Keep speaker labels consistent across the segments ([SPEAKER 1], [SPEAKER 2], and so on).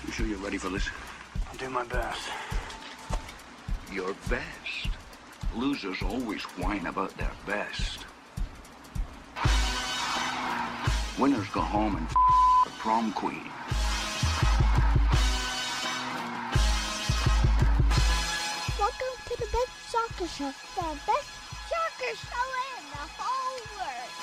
[SPEAKER 1] You sure you're ready for this?
[SPEAKER 2] I'll do my best.
[SPEAKER 1] Your best? Losers always whine about their best. Winners go home and the prom queen.
[SPEAKER 3] Welcome to the best soccer show. The best soccer show in the whole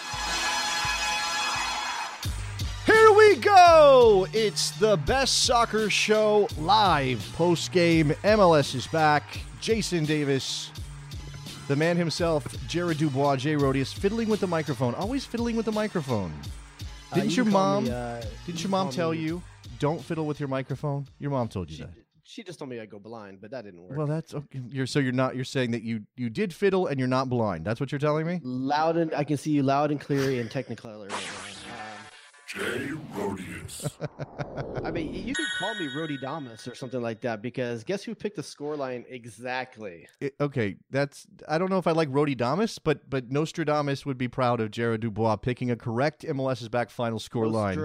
[SPEAKER 3] world.
[SPEAKER 4] Here we go! It's the best soccer show live. Post-game, MLS is back. Jason Davis, the man himself, Jared Dubois, Jay Rodius, fiddling with the microphone. Always fiddling with the microphone. Didn't your mom tell you, don't fiddle with your microphone? Your mom told you that.
[SPEAKER 5] She just told me I'd go blind, but that didn't work.
[SPEAKER 4] Well, that's okay. You're saying that you did fiddle and you're not blind. That's what you're telling me?
[SPEAKER 5] I can see you loud and clear and technicolor right now.
[SPEAKER 6] Jay Rodius.
[SPEAKER 5] I mean, you could call me Rody Damas or something like that, because guess who picked the scoreline exactly?
[SPEAKER 4] Okay, I don't know if I like Rody Damas, but Nostradamus would be proud of Jared Dubois picking a correct MLS is back final score line.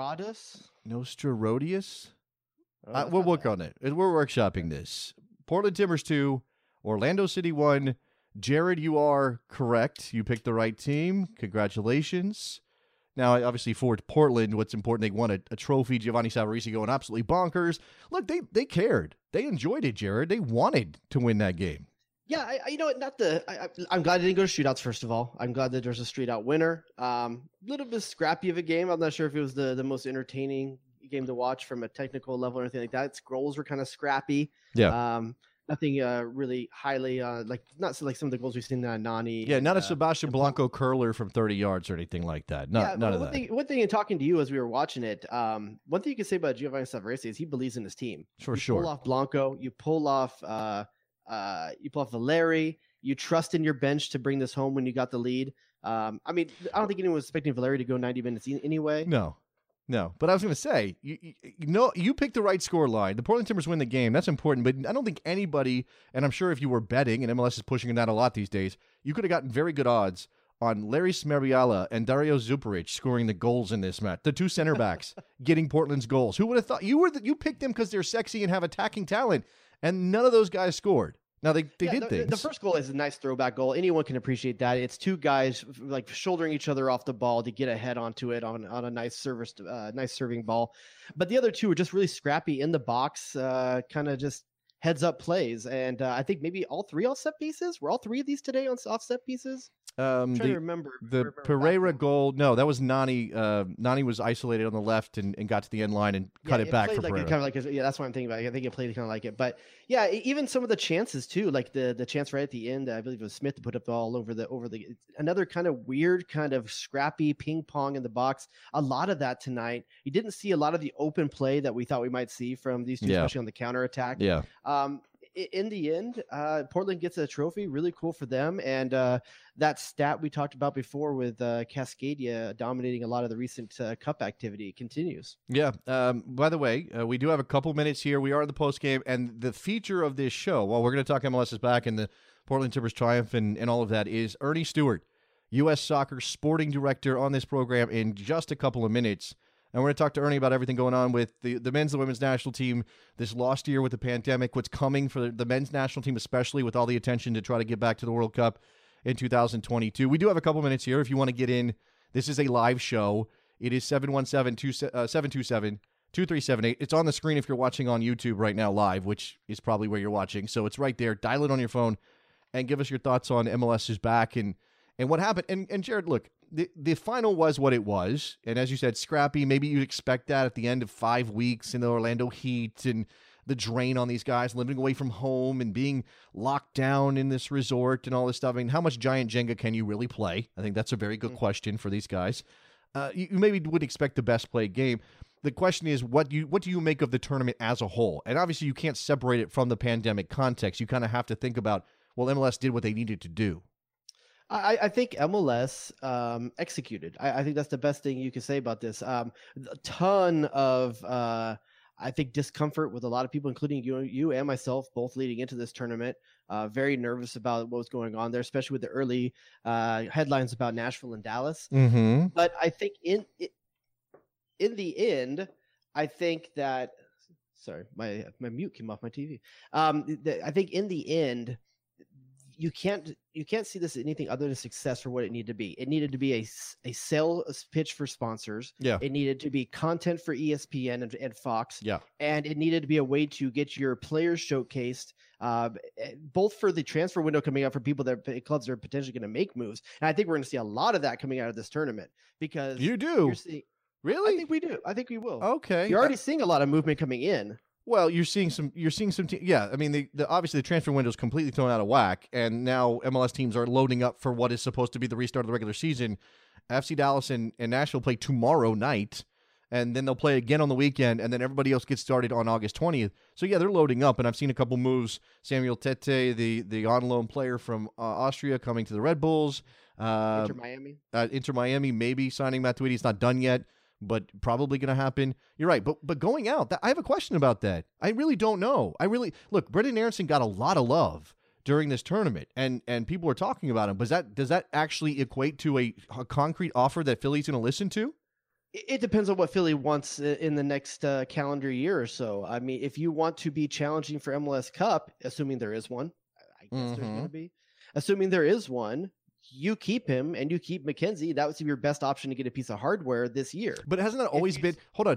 [SPEAKER 4] Nostrarodius? We'll work on it. We're workshopping this. Portland Timbers 2, Orlando City 1. Jared, you are correct. You picked the right team. Congratulations. Now, obviously, for Portland, what's important, they won a trophy. Giovanni Savarese going absolutely bonkers. Look, they cared. They enjoyed it, Jared. They wanted to win that game.
[SPEAKER 5] Yeah, I'm glad it didn't go to shootouts, first of all. I'm glad that there's a straight-out winner. A little bit scrappy of a game. I'm not sure if it was the most entertaining game to watch from a technical level or anything like that. Its goals were kind of scrappy.
[SPEAKER 4] Yeah.
[SPEAKER 5] Nothing really highly not like some of the goals we've seen in Nani.
[SPEAKER 4] Yeah, not a Sebastian Blanco curler from 30 yards or anything like that. None of that.
[SPEAKER 5] One thing in talking to you as we were watching it, one thing you can say about Giovanni Savarese is he believes in his team.
[SPEAKER 4] For
[SPEAKER 5] you
[SPEAKER 4] sure.
[SPEAKER 5] Pull off Blanco, you pull off Valeri, you trust in your bench to bring this home when you got the lead. I mean, I don't think anyone was expecting Valeri to go 90 minutes anyway.
[SPEAKER 4] No, but I was going to say, you picked the right score line. The Portland Timbers win the game. That's important, but I don't think anybody, and I'm sure if you were betting, and MLS is pushing that a lot these days, you could have gotten very good odds on Larry Smeriala and Dario Zuparic scoring the goals in this match. The two center backs getting Portland's goals. Who would have thought? You picked them because they're sexy and have attacking talent, and none of those guys scored. Now, they did things.
[SPEAKER 5] The first goal is a nice throwback goal. Anyone can appreciate that. It's two guys like shouldering each other off the ball to get a head onto it on a nice serving ball. But the other two were just really scrappy in the box, kind of just heads up plays. And I think maybe all three off set pieces. Were all three of these today on off set pieces? I'm trying to remember.
[SPEAKER 4] The Pereira goal, no, that was Nani. Nani was isolated on the left and got to the end line and cut it back for Pereira.
[SPEAKER 5] That's what I'm thinking about. I think it played kind of like it. But yeah, even some of the chances too, like the chance right at the end, I believe it was Smith to put up the ball over the another kind of weird, kind of scrappy ping pong in the box. A lot of that tonight. You didn't see a lot of the open play that we thought we might see from these two, especially on the counter attack.
[SPEAKER 4] Yeah.
[SPEAKER 5] In the end, Portland gets a trophy. Really cool for them. And that stat we talked about before with Cascadia dominating a lot of the recent cup activity continues.
[SPEAKER 4] Yeah. By the way, we do have a couple minutes here. We are in the postgame, and the feature of this show, while we're going to talk MLS is back and the Portland Timbers triumph and all of that, is Ernie Stewart, U.S. Soccer Sporting Director, on this program in just a couple of minutes. And we're going to talk to Ernie about everything going on with the men's and women's national team this lost year with the pandemic, what's coming for the men's national team, especially with all the attention to try to get back to the World Cup in 2022. We do have a couple minutes here if you want to get in. This is a live show. It is 717-727-2378. It's on the screen if you're watching on YouTube right now live, which is probably where you're watching. So it's right there. Dial it on your phone and give us your thoughts on MLS is back and what happened. And Jared, look, the final was what it was. And as you said, scrappy. Maybe you'd expect that at the end of 5 weeks in the Orlando Heat and the drain on these guys living away from home and being locked down in this resort and all this stuff. I mean, how much giant Jenga can you really play? I think that's a very good question for these guys. You maybe would expect the best played game. The question is, what do you make of the tournament as a whole? And obviously you can't separate it from the pandemic context. You kind of have to think about, well, MLS did what they needed to do.
[SPEAKER 5] I think MLS executed. I think that's the best thing you can say about this. A ton of, I think, discomfort with a lot of people, including you and myself, both leading into this tournament. Very nervous about what was going on there, especially with the early headlines about Nashville and Dallas.
[SPEAKER 4] Mm-hmm.
[SPEAKER 5] But I think in the end, I think that Sorry, my mute came off my TV. I think in the end, you can't see this as anything other than success for what it needed to be. It needed to be a sales pitch for sponsors.
[SPEAKER 4] Yeah.
[SPEAKER 5] It needed to be content for ESPN and Fox.
[SPEAKER 4] Yeah.
[SPEAKER 5] And it needed to be a way to get your players showcased, both for the transfer window coming up for people that clubs are potentially going to make moves. And I think we're going to see a lot of that coming out of this tournament because
[SPEAKER 4] You do?
[SPEAKER 5] you're seeing,
[SPEAKER 4] Really?
[SPEAKER 5] I think we do. I think we will.
[SPEAKER 4] Okay.
[SPEAKER 5] You're already seeing a lot of movement coming in.
[SPEAKER 4] Well, you're seeing some. Yeah, I mean, obviously the transfer window is completely thrown out of whack, and now MLS teams are loading up for what is supposed to be the restart of the regular season. FC Dallas and Nashville play tomorrow night, and then they'll play again on the weekend, and then everybody else gets started on August 20th. So yeah, they're loading up, and I've seen a couple moves. Samuel Tete, the on loan player from Austria, coming to the Red Bulls.
[SPEAKER 5] Inter Miami.
[SPEAKER 4] Inter Miami, maybe signing Matuidi. It's not done yet, but probably going to happen. You're right. But going out, I have a question about that. I really don't know. Look, Brendan Aronson got a lot of love during this tournament, and people are talking about him. Does that actually equate to a concrete offer that Philly's going to listen to?
[SPEAKER 5] It depends on what Philly wants in the next calendar year or so. I mean, if you want to be challenging for MLS Cup, assuming there is one, I guess there's going to be. Assuming there is one, you keep him and you keep McKenzie. That would be your best option to get a piece of hardware this year.
[SPEAKER 4] But hasn't that always been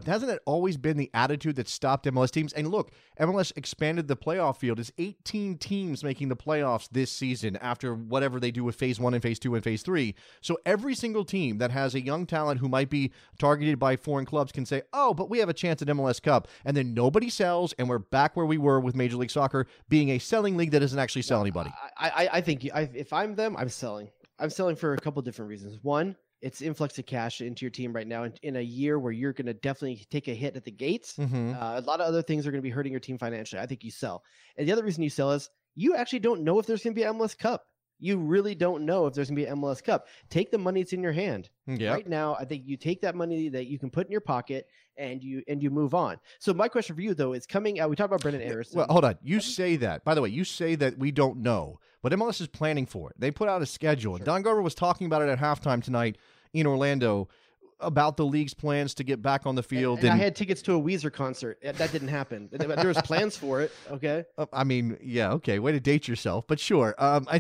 [SPEAKER 4] the attitude that stopped MLS teams? And look, MLS expanded the playoff field. It's 18 teams making the playoffs this season after whatever they do with phase 1 and phase 2 and phase 3. So every single team that has a young talent who might be targeted by foreign clubs can say, oh, but we have a chance at MLS Cup. And then nobody sells, and we're back where we were with Major League Soccer being a selling league that doesn't actually sell anybody.
[SPEAKER 5] I think if I'm them, I'm selling. I'm selling for a couple different reasons. One, it's influx of cash into your team right now in a year where you're going to definitely take a hit at the gates. A lot of other things are going to be hurting your team financially. I think you sell. And the other reason you sell is you actually don't know if there's going to be an MLS Cup. You really don't know if there's going to be an MLS Cup. Take the money that's in your hand.
[SPEAKER 4] Yep.
[SPEAKER 5] Right now, I think you take that money that you can put in your pocket and you move on. So my question for you, though, is coming out. We talked about Brendan Aronson.
[SPEAKER 4] Well, hold on. You say that. By the way, you say that we don't know, but MLS is planning for it. They put out a schedule.
[SPEAKER 5] Sure.
[SPEAKER 4] Don Garber was talking about it at halftime tonight in Orlando about the league's plans to get back on the field.
[SPEAKER 5] And I had tickets to a Weezer concert. That didn't happen. There was plans for it. Okay.
[SPEAKER 4] I mean, yeah, okay. Way to date yourself, but sure.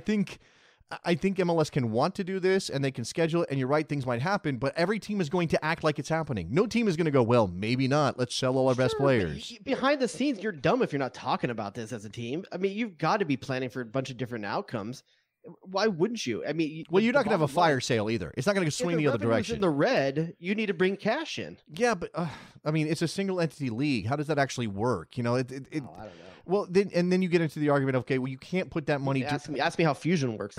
[SPEAKER 4] I think MLS can want to do this and they can schedule it, and you're right, things might happen, but every team is going to act like it's happening. No team is going to go, well, maybe not. Let's sell all our best players.
[SPEAKER 5] Behind the scenes, you're dumb if you're not talking about this as a team. I mean, you've got to be planning for a bunch of different outcomes. Why wouldn't you? I mean,
[SPEAKER 4] well, you're not going to have a fire sale either. It's not going to swing the other direction.
[SPEAKER 5] In the red, you need to bring cash in.
[SPEAKER 4] Yeah, but I mean, it's a single entity league. How does that actually work? You know, I don't know. Well, then you get into the argument. Okay, well, you can't put that money.
[SPEAKER 5] Ask me how Fusion works.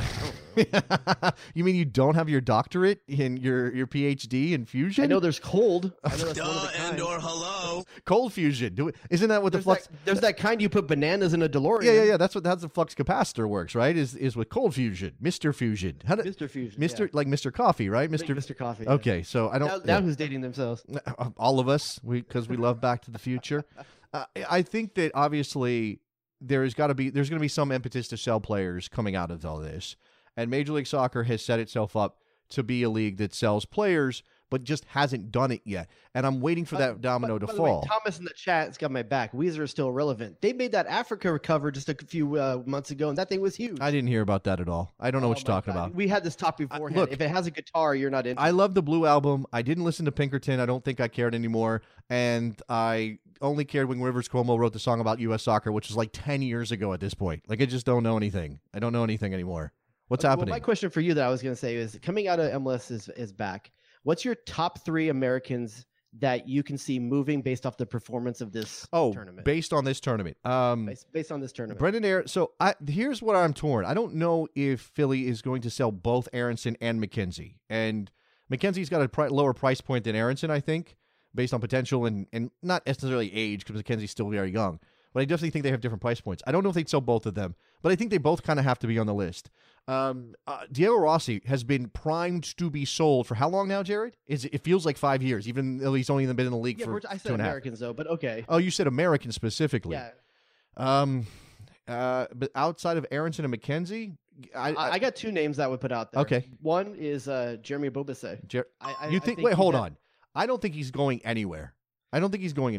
[SPEAKER 4] You mean you don't have your doctorate in your PhD in fusion?
[SPEAKER 5] I know there's cold. I know
[SPEAKER 2] Duh, and/or hello.
[SPEAKER 4] Cold fusion. Isn't that what the flux?
[SPEAKER 5] There's that kind you put bananas in a DeLorean.
[SPEAKER 4] Yeah. That's the flux capacitor works, right? Is with cold fusion, Mr. Fusion.
[SPEAKER 5] Mr. Fusion,
[SPEAKER 4] like Mr. Coffee, right?
[SPEAKER 5] Mr. Coffee.
[SPEAKER 4] Okay, so I don't.
[SPEAKER 5] Now who's dating themselves?
[SPEAKER 4] All of us, because we love Back to the Future. I think that obviously there's going to be some impetus to sell players coming out of all this, and Major League Soccer has set itself up to be a league that sells players, but just hasn't done it yet. And I'm waiting for that domino to fall.
[SPEAKER 5] Way, Thomas in the chat has got my back. Weezer is still relevant. They made that Africa cover just a few months ago, and that thing was huge.
[SPEAKER 4] I didn't hear about that at all. I don't know what you're talking about.
[SPEAKER 5] We had this talk beforehand.
[SPEAKER 4] Look,
[SPEAKER 5] if it has a guitar, you're not interested.
[SPEAKER 4] I love the Blue album. I didn't listen to Pinkerton. I don't think I cared anymore. And I only cared when Rivers Cuomo wrote the song about U.S. soccer, which was like 10 years ago at this point. Like, I just don't know anything. I don't know anything anymore. What's happening?
[SPEAKER 5] Well, my question for you that I was going to say is, coming out of MLS is back. What's your top 3 Americans that you can see moving based off the performance of this tournament?
[SPEAKER 4] Based on this tournament.
[SPEAKER 5] Based on this tournament.
[SPEAKER 4] Brendan Aronson. So here's what I'm torn. I don't know if Philly is going to sell both Aronson and McKenzie. And McKenzie's got a lower price point than Aronson, I think, based on potential and not necessarily age, because McKenzie's still very young. But I definitely think they have different price points. I don't know if they'd sell both of them, but I think they both kind of have to be on the list. Diego Rossi has been primed to be sold for how long now, Jared? It feels like 5 years, even though he's only been in the league for
[SPEAKER 5] I said
[SPEAKER 4] 2.5.
[SPEAKER 5] Americans, though, but okay.
[SPEAKER 4] Oh, you said American specifically.
[SPEAKER 5] Yeah.
[SPEAKER 4] But outside of Aronson and McKenzie,
[SPEAKER 5] I got 2 names that I would put out there.
[SPEAKER 4] Okay.
[SPEAKER 5] One is Jeremy Bobase.
[SPEAKER 4] Wait, hold on. I don't think he's going anywhere.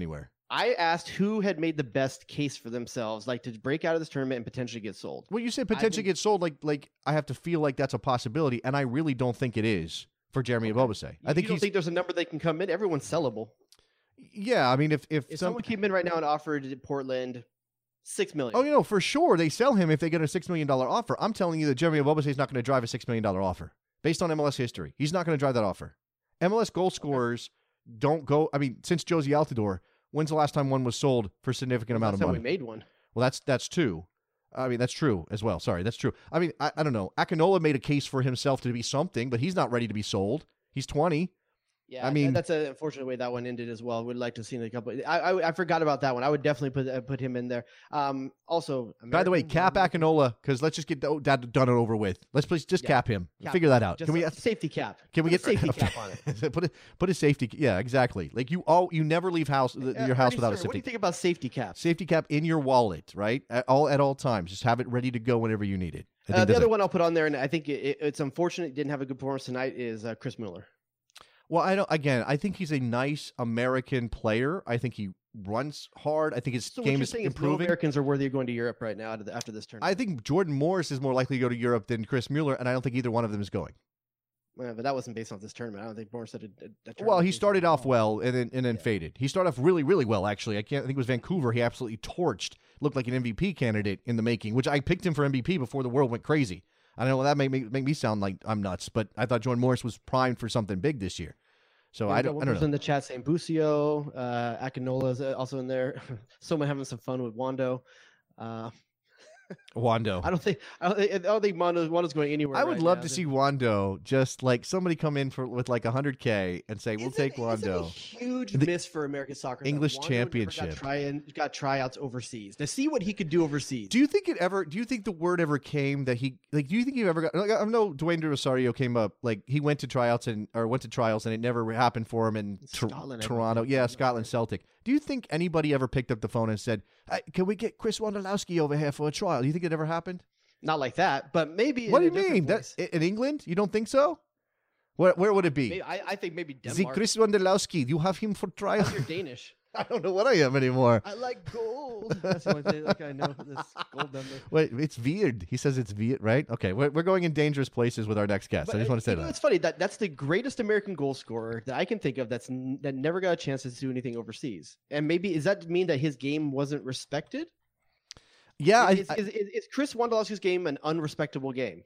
[SPEAKER 5] I asked who had made the best case for themselves, like to break out of this tournament and potentially get sold.
[SPEAKER 4] Well, you said potentially get sold. Like I have to feel like that's a possibility, and I really don't think it is for Jeremy Ebobisse. I think
[SPEAKER 5] you don't think there's a number they can come in. Everyone's sellable.
[SPEAKER 4] Yeah, I mean, if
[SPEAKER 5] someone came in right now and offered Portland $6 million.
[SPEAKER 4] Oh, for sure they sell him if they get a $6 million offer. I'm telling you that Jeremy Ebobisse is not going to drive a $6 million offer based on MLS history. He's not going to drive that offer. MLS goal scorers don't go. I mean, since Josie Altidore, when's the last time one was sold for a significant amount of money?
[SPEAKER 5] We made one.
[SPEAKER 4] Well, that's two. I mean, that's true as well. Sorry, that's true. I mean, I don't know. Akinola made a case for himself to be something, but he's not ready to be sold. He's 20.
[SPEAKER 5] Yeah,
[SPEAKER 4] I mean,
[SPEAKER 5] that's an unfortunate way that one ended as well. Would like to see a couple. I forgot about that one. I would definitely put him in there. Also,
[SPEAKER 4] by the way, cap Akinola, because let's just get that done and over with. Let's please just cap him. Figure that out.
[SPEAKER 5] Can we safety cap?
[SPEAKER 4] Can we get
[SPEAKER 5] safety cap on it?
[SPEAKER 4] put a safety. Yeah, exactly. Like you never leave your house without a safety.
[SPEAKER 5] What do you think about safety cap?
[SPEAKER 4] Safety cap in your wallet, right? At all times. Just have it ready to go whenever you need it.
[SPEAKER 5] The other one I'll put on there, and I think it's unfortunate he didn't have a good performance tonight, is Chris Mueller.
[SPEAKER 4] Well, I think he's a nice American player. I think he runs hard. I think his game is improving.
[SPEAKER 5] No Americans are worthy of going to Europe right now after this tournament.
[SPEAKER 4] I think Jordan Morris is more likely to go to Europe than Chris Mueller, and I don't think either one of them is going.
[SPEAKER 5] Well, but that wasn't based off this tournament. I don't think Morris had a tournament.
[SPEAKER 4] Well, he started off well and then faded. He started off really, really well, actually. I think it was Vancouver. He absolutely torched. Looked like an MVP candidate in the making, which I picked him for MVP before the world went crazy. I don't know, that make me sound like I'm nuts, but I thought Jordan Morris was primed for something big this year. So I don't know.
[SPEAKER 5] In the chat saying Busio, Akinola's also in there. Someone having some fun with Wando.
[SPEAKER 4] Wando.
[SPEAKER 5] I don't think Wando's going anywhere.
[SPEAKER 4] I would love to see Wando just like somebody come in with like $100K and say, "We'll take Wando."
[SPEAKER 5] Isn't it a huge miss for American soccer.
[SPEAKER 4] English Championship.
[SPEAKER 5] Got tryouts overseas to see what he could do overseas.
[SPEAKER 4] Do you think the word ever came that he like? Do you think he ever got? Like, I know Dwayne De Rosario came up like he went to trials and it never happened for him in Toronto. Yeah, Scotland Celtic. Do you think anybody ever picked up the phone and said, "Can we get Chris Wondolowski over here for a trial?" Do you think it ever happened?
[SPEAKER 5] Not like that, but maybe.
[SPEAKER 4] What do you mean? That in England? You don't think so? Where would it be?
[SPEAKER 5] Maybe, I think maybe Denmark.
[SPEAKER 4] Chris Wondolowski, you have him for trial.
[SPEAKER 5] You're Danish.
[SPEAKER 4] I don't know what I am anymore.
[SPEAKER 5] I like gold. That's the only thing I know. This gold number.
[SPEAKER 4] Wait, it's weird. He says it's weird, right? Okay, we're going in dangerous places with our next guest. I just want to say that.
[SPEAKER 5] It's funny that's the greatest American goal scorer that I can think of that never got a chance to do anything overseas. And maybe does that mean that his game wasn't respected?
[SPEAKER 4] Yeah,
[SPEAKER 5] is Chris Wondolowski's game an unrespectable game?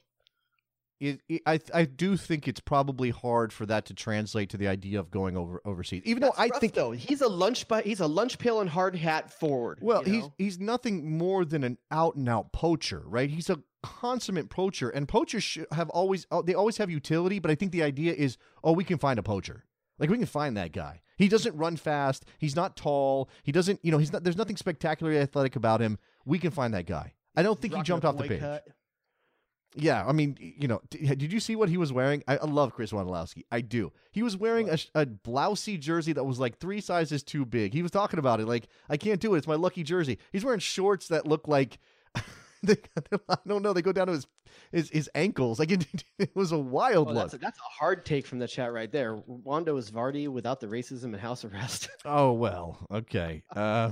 [SPEAKER 4] I do think it's probably hard for that to translate to the idea of going overseas. Even though I think
[SPEAKER 5] though he's a lunch pail and hard hat forward.
[SPEAKER 4] Well, he's nothing more than an out and out poacher, right? He's a consummate poacher, and poachers always have utility. But I think the idea is, we can find a poacher. Like we can find that guy. He doesn't run fast. He's not tall. He doesn't. He's not. There's nothing spectacularly athletic about him. We can find that guy. I don't think he jumped off the page. Yeah, I mean, did you see what he was wearing? I love Chris Wondolowski. I do. He was wearing a blousey jersey that was like 3 sizes too big. He was talking about it like, I can't do it. It's my lucky jersey. He's wearing shorts that look like, I don't know, they go down to his ankles. Like it was a wild look.
[SPEAKER 5] That's a hard take from the chat right there. Wando is Vardy without the racism and house arrest.
[SPEAKER 4] Oh, well, okay.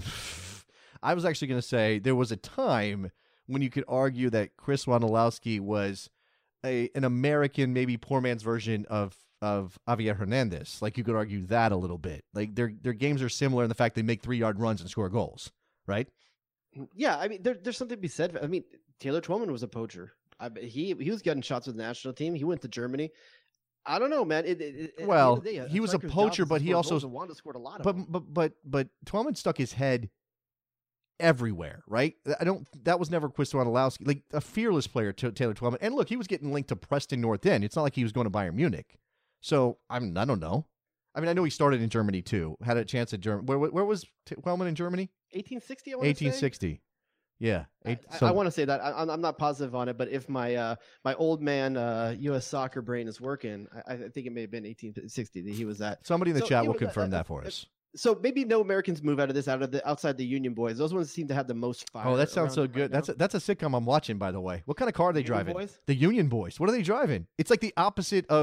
[SPEAKER 4] I was actually going to say there was a time when you could argue that Chris Wondolowski was an American, maybe poor man's version of Javier Hernandez. Like you could argue that a little bit. Like their games are similar in the fact they make 3-yard runs and score goals, right?
[SPEAKER 5] Yeah, I mean there's something to be said. I mean Taylor Twellman was a poacher. He was getting shots with the national team. He went to Germany. I don't know, man.
[SPEAKER 4] He was a poacher, but he also
[SPEAKER 5] Wanda scored a lot.
[SPEAKER 4] But Twellman stuck his head everywhere, right? That was never Chris Wondolowski, like a fearless player, Taylor Twellman. And look, he was getting linked to Preston North End. It's not like he was going to Bayern Munich. So I don't know. I mean, I know he started in Germany too. Had a chance at Germany. Where was Twellman in Germany?
[SPEAKER 5] 1860.
[SPEAKER 4] 1860. Yeah.
[SPEAKER 5] I want to say that I'm not positive on it, but if my old man U.S. soccer brain is working, I think it may have been 1860 that he was at.
[SPEAKER 4] Somebody in the chat will confirm that for us.
[SPEAKER 5] So maybe no Americans move outside the Union Boys. Those ones seem to have the most fire.
[SPEAKER 4] Oh, that sounds so good. That's a sitcom I'm watching, by the way. What kind of car are they driving?
[SPEAKER 5] Boys?
[SPEAKER 4] The Union Boys. What are they driving? It's like the opposite of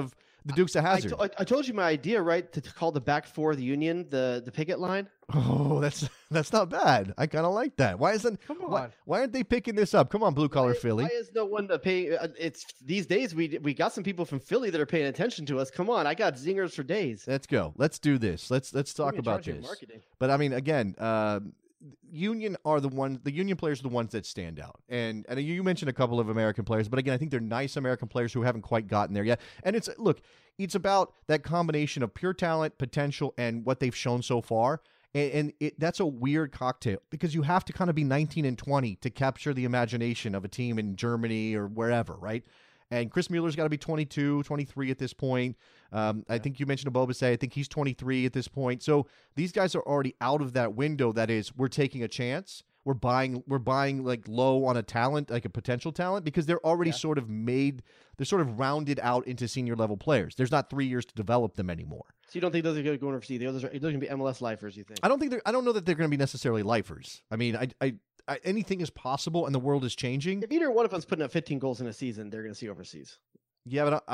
[SPEAKER 4] the Dukes of Hazzard.
[SPEAKER 5] I told you my idea, right? To call the back four of the Union the picket line.
[SPEAKER 4] Oh, that's not bad. I kind of like that. Why aren't they picking this up? Come on, blue collar Philly.
[SPEAKER 5] Why is no one paying? It's these days we got some people from Philly that are paying attention to us. Come on, I got zingers for days.
[SPEAKER 4] Let's go. Let's do this. Let's talk about this.
[SPEAKER 5] Marketing.
[SPEAKER 4] But I mean, again, Union players are the ones that stand out. And you mentioned a couple of American players, but again, I think they're nice American players who haven't quite gotten there yet. And it's about that combination of pure talent, potential, and what they've shown so far. And that's a weird cocktail because you have to kind of be 19 and 20 to capture the imagination of a team in Germany or wherever, right? And Chris Mueller's got to be 22, 23 at this point. I think you mentioned Abobase. I think he's 23 at this point. So these guys are already out of that window. That is, we're taking a chance. We're buying like low on a talent, like a potential talent, because they're already sort of rounded out into senior level players. There's not 3 years to develop them anymore.
[SPEAKER 5] So you don't think those are going to go overseas? Those are going to be MLS lifers, you think?
[SPEAKER 4] I don't know that they're going to be necessarily lifers. I mean, anything is possible, and the world is changing.
[SPEAKER 5] If either one of us putting up 15 goals in a season, they're going to see overseas.
[SPEAKER 4] Yeah, but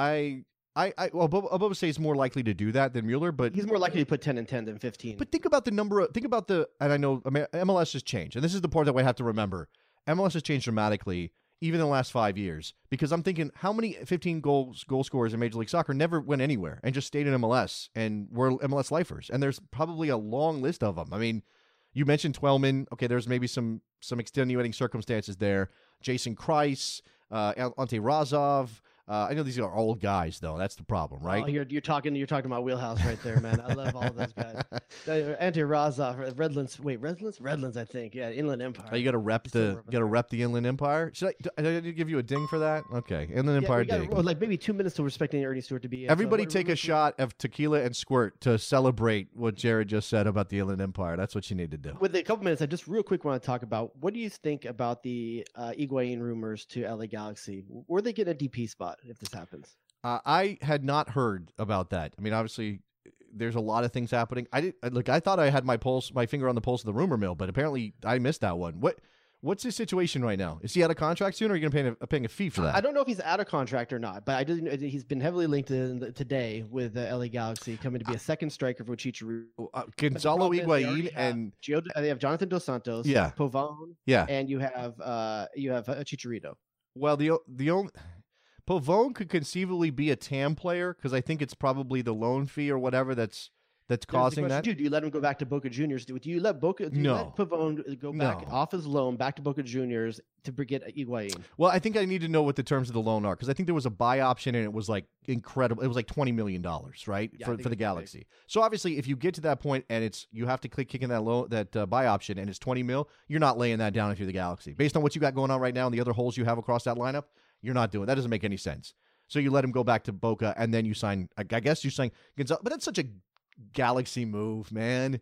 [SPEAKER 4] Abobase is more likely to do that than Mueller, but
[SPEAKER 5] he's more likely to put 10 and 10 than 15.
[SPEAKER 4] But think about and I know MLS has changed, and this is the part that we have to remember. MLS has changed dramatically, even in the last 5 years, because I'm thinking how many 15 goal scorers in Major League Soccer never went anywhere and just stayed in MLS and were MLS lifers, and there's probably a long list of them. I mean, you mentioned Twellman. Okay, there's maybe some extenuating circumstances there. Jason Kreis, Ante Razov. I know these are old guys, though. That's the problem, right?
[SPEAKER 5] Oh, you're talking about wheelhouse right there, man. I love all of those guys. Ante Razov, Redlands, I think. Yeah, Inland Empire.
[SPEAKER 4] Oh, you got to rep the Inland Empire. Should I give you a ding for that? Okay, Inland Empire ding.
[SPEAKER 5] Like maybe 2 minutes till we're expecting Ernie Stewart to be.
[SPEAKER 4] Everybody take a shot of tequila and squirt to celebrate what Jared just said about the Inland Empire. That's what you need to do.
[SPEAKER 5] With a couple minutes, I just real quick want to talk about what do you think about the Higuain rumors to LA Galaxy? Were they getting a DP spot if this happens?
[SPEAKER 4] I had not heard about that. I mean, obviously, there's a lot of things happening. I thought I had my finger on the pulse of the rumor mill, but apparently I missed that one. What's his situation right now? Is he out of contract soon, or are you going to paying a fee for that?
[SPEAKER 5] I don't know if he's out of contract or not, but I do know he's been heavily linked today with the LA Galaxy coming to be a second striker for Chicharito.
[SPEAKER 4] Gonzalo Higuain and
[SPEAKER 5] they have Jonathan Dos Santos, Pavone, and you have Chicharito.
[SPEAKER 4] Well, the only Pavone could conceivably be a TAM player because I think it's probably the loan fee or whatever that's causing that.
[SPEAKER 5] Do you let him go back to Boca Juniors? Do you let Pavone go back off his loan back to Boca Juniors to get Higuain?
[SPEAKER 4] Well, I think I need to know what the terms of the loan are because I think there was a buy option and it was like incredible. It was like $20 million, right, for the Galaxy. Big. So obviously, if you get to that point and you have to kick in that buy option and it's $20 million, you're not laying that down if you're the Galaxy. Based on what you got going on right now and the other holes you have across that lineup, you're not doing that. Doesn't make any sense. So you let him go back to Boca and then you sign. I guess you sign Gonzalo, but that's such a Galaxy move, man.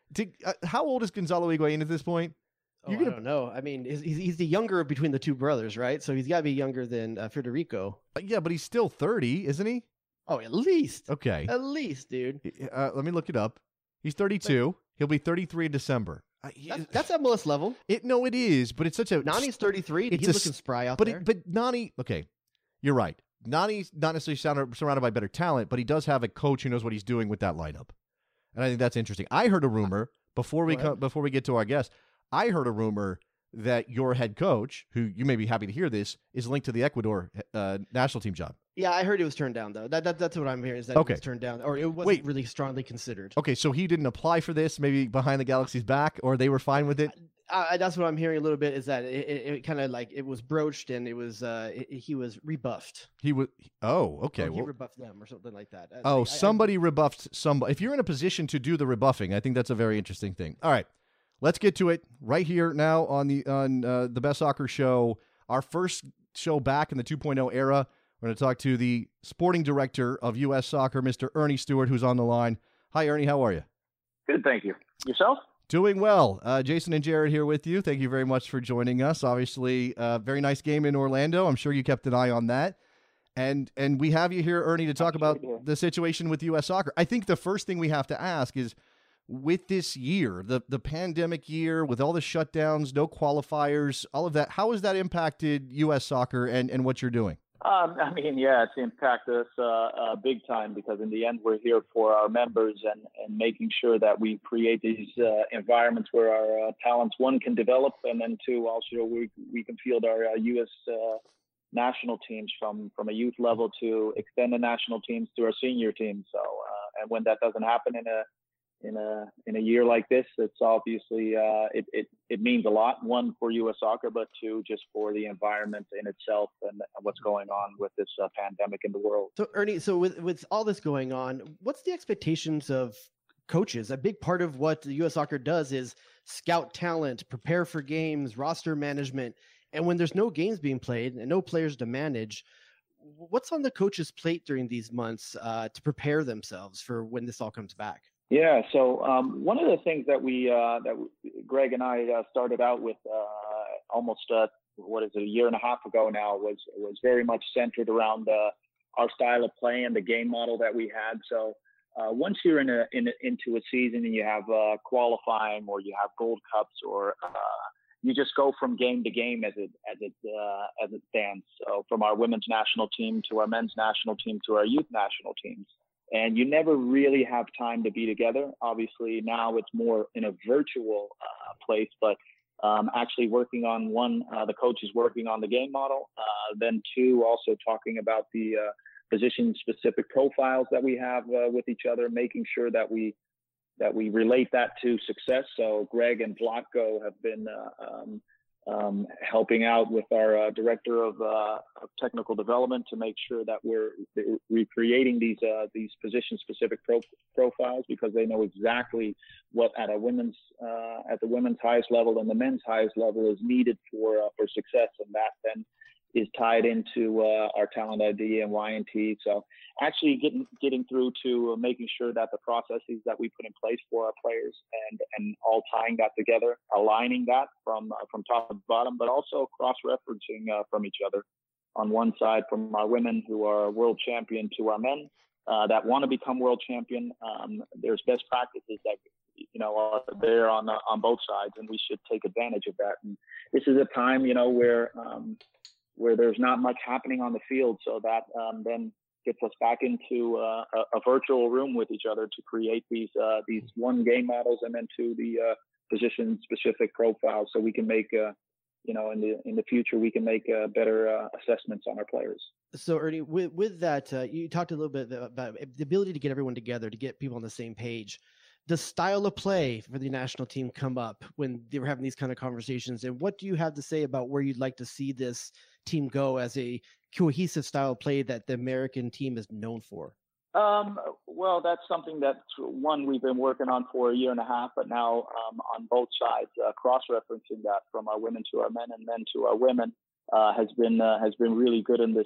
[SPEAKER 4] How old is Gonzalo Higuain at this point?
[SPEAKER 5] I don't know. I mean, he's the younger between the two brothers, right? So he's got to be younger than Federico.
[SPEAKER 4] Yeah, but he's still 30, isn't he?
[SPEAKER 5] Oh, at least.
[SPEAKER 4] Okay.
[SPEAKER 5] At least, dude.
[SPEAKER 4] Let me look it up. He's 32. He'll be 33 in December.
[SPEAKER 5] That's MLS level.
[SPEAKER 4] It is, but it's such a...
[SPEAKER 5] Nani's 33. He's looking spry out there.
[SPEAKER 4] But Nani... Okay, you're right. Nani's not necessarily surrounded by better talent, but he does have a coach who knows what he's doing with that lineup. And I think that's interesting. I heard a rumor, before we get to our guest, I heard a rumor that your head coach, who you may be happy to hear this, is linked to the Ecuador national team job.
[SPEAKER 5] Yeah, I heard it was turned down, though. That's what I'm hearing, is that it was turned down, or it wasn't really strongly considered.
[SPEAKER 4] Okay, so he didn't apply for this, maybe behind the Galaxy's back, or they were fine with it?
[SPEAKER 5] That's what I'm hearing a little bit, is that it kind of like it was broached and it was he was rebuffed.
[SPEAKER 4] He was okay.
[SPEAKER 5] He rebuffed them or something like that.
[SPEAKER 4] Somebody rebuffed somebody. If you're in a position to do the rebuffing, I think that's a very interesting thing. All right, let's get to it right here now on the Best Soccer Show. Our first show back in the 2.0 era. We're going to talk to the sporting director of U.S. Soccer, Mr. Ernie Stewart, who's on the line. Hi, Ernie. How are you?
[SPEAKER 7] Good, thank you. Yourself?
[SPEAKER 4] Doing well. Jason and Jared here with you. Thank you very much for joining us. Obviously, very nice game in Orlando. I'm sure you kept an eye on that. And we have you here, Ernie, to talk about the situation with U.S. Soccer. I think the first thing we have to ask is, with this year, the pandemic year, with all the shutdowns, no qualifiers, all of that, how has that impacted U.S. Soccer and what you're doing?
[SPEAKER 7] I mean, yeah, it's impacted us big time because in the end, we're here for our members and making sure that we create these environments where our talents, one, can develop, and then two, also we can field our U.S. National teams from a youth level to extended national teams to our senior teams. So, and when that doesn't happen in a year like this, it's obviously it means a lot. One, for U.S. soccer, but two, just for the environment in itself and what's going on with this pandemic in the world.
[SPEAKER 5] So Ernie, so with all this going on, what's the expectations of coaches? A big part of what the U.S. soccer does is scout talent, prepare for games, roster management. And when there's no games being played and no players to manage, what's on the coach's plate during these months to prepare themselves for when this all comes back?
[SPEAKER 7] Yeah. So one of the things that Greg and I started out with almost a year and a half ago now was very much centered around our style of play and the game model that we had. So once you're into a season and you have qualifying or you have Gold Cups or you just go from game to game as it stands. So from our women's national team to our men's national team to our youth national teams. And you never really have time to be together. Obviously, now it's more in a virtual place, but actually working on one, the coach is working on the game model. Then two, also talking about the position-specific profiles that we have with each other, making sure that we relate that to success. So Greg and Vlatko have been helping out with our director of technical development to make sure that we're recreating these position-specific profiles, because they know exactly what at the women's highest level and the men's highest level is needed for success, and that then is tied into our talent ID and Y&T. So actually getting through to making sure that the processes that we put in place for our players and all tying that together, aligning that from top to bottom, but also cross-referencing from each other. On one side, from our women who are world champion to our men that want to become world champion, there's best practices that are there on both sides, and we should take advantage of that. And this is a time where there's not much happening on the field, so that then gets us back into a virtual room with each other to create these one game models, and then to the position specific profiles, so we can make in the future we can make better assessments on our players.
[SPEAKER 5] So Ernie, with that, you talked a little bit about the ability to get everyone together, to get people on the same page. The style of play for the national team come up when they were having these kind of conversations, and what do you have to say about where you'd like to see this team go as a cohesive style of play that the American team is known for?
[SPEAKER 7] Well, that's something that one we've been working on for a year and a half, but now on both sides, cross-referencing that from our women to our men and men to our women has been really good in this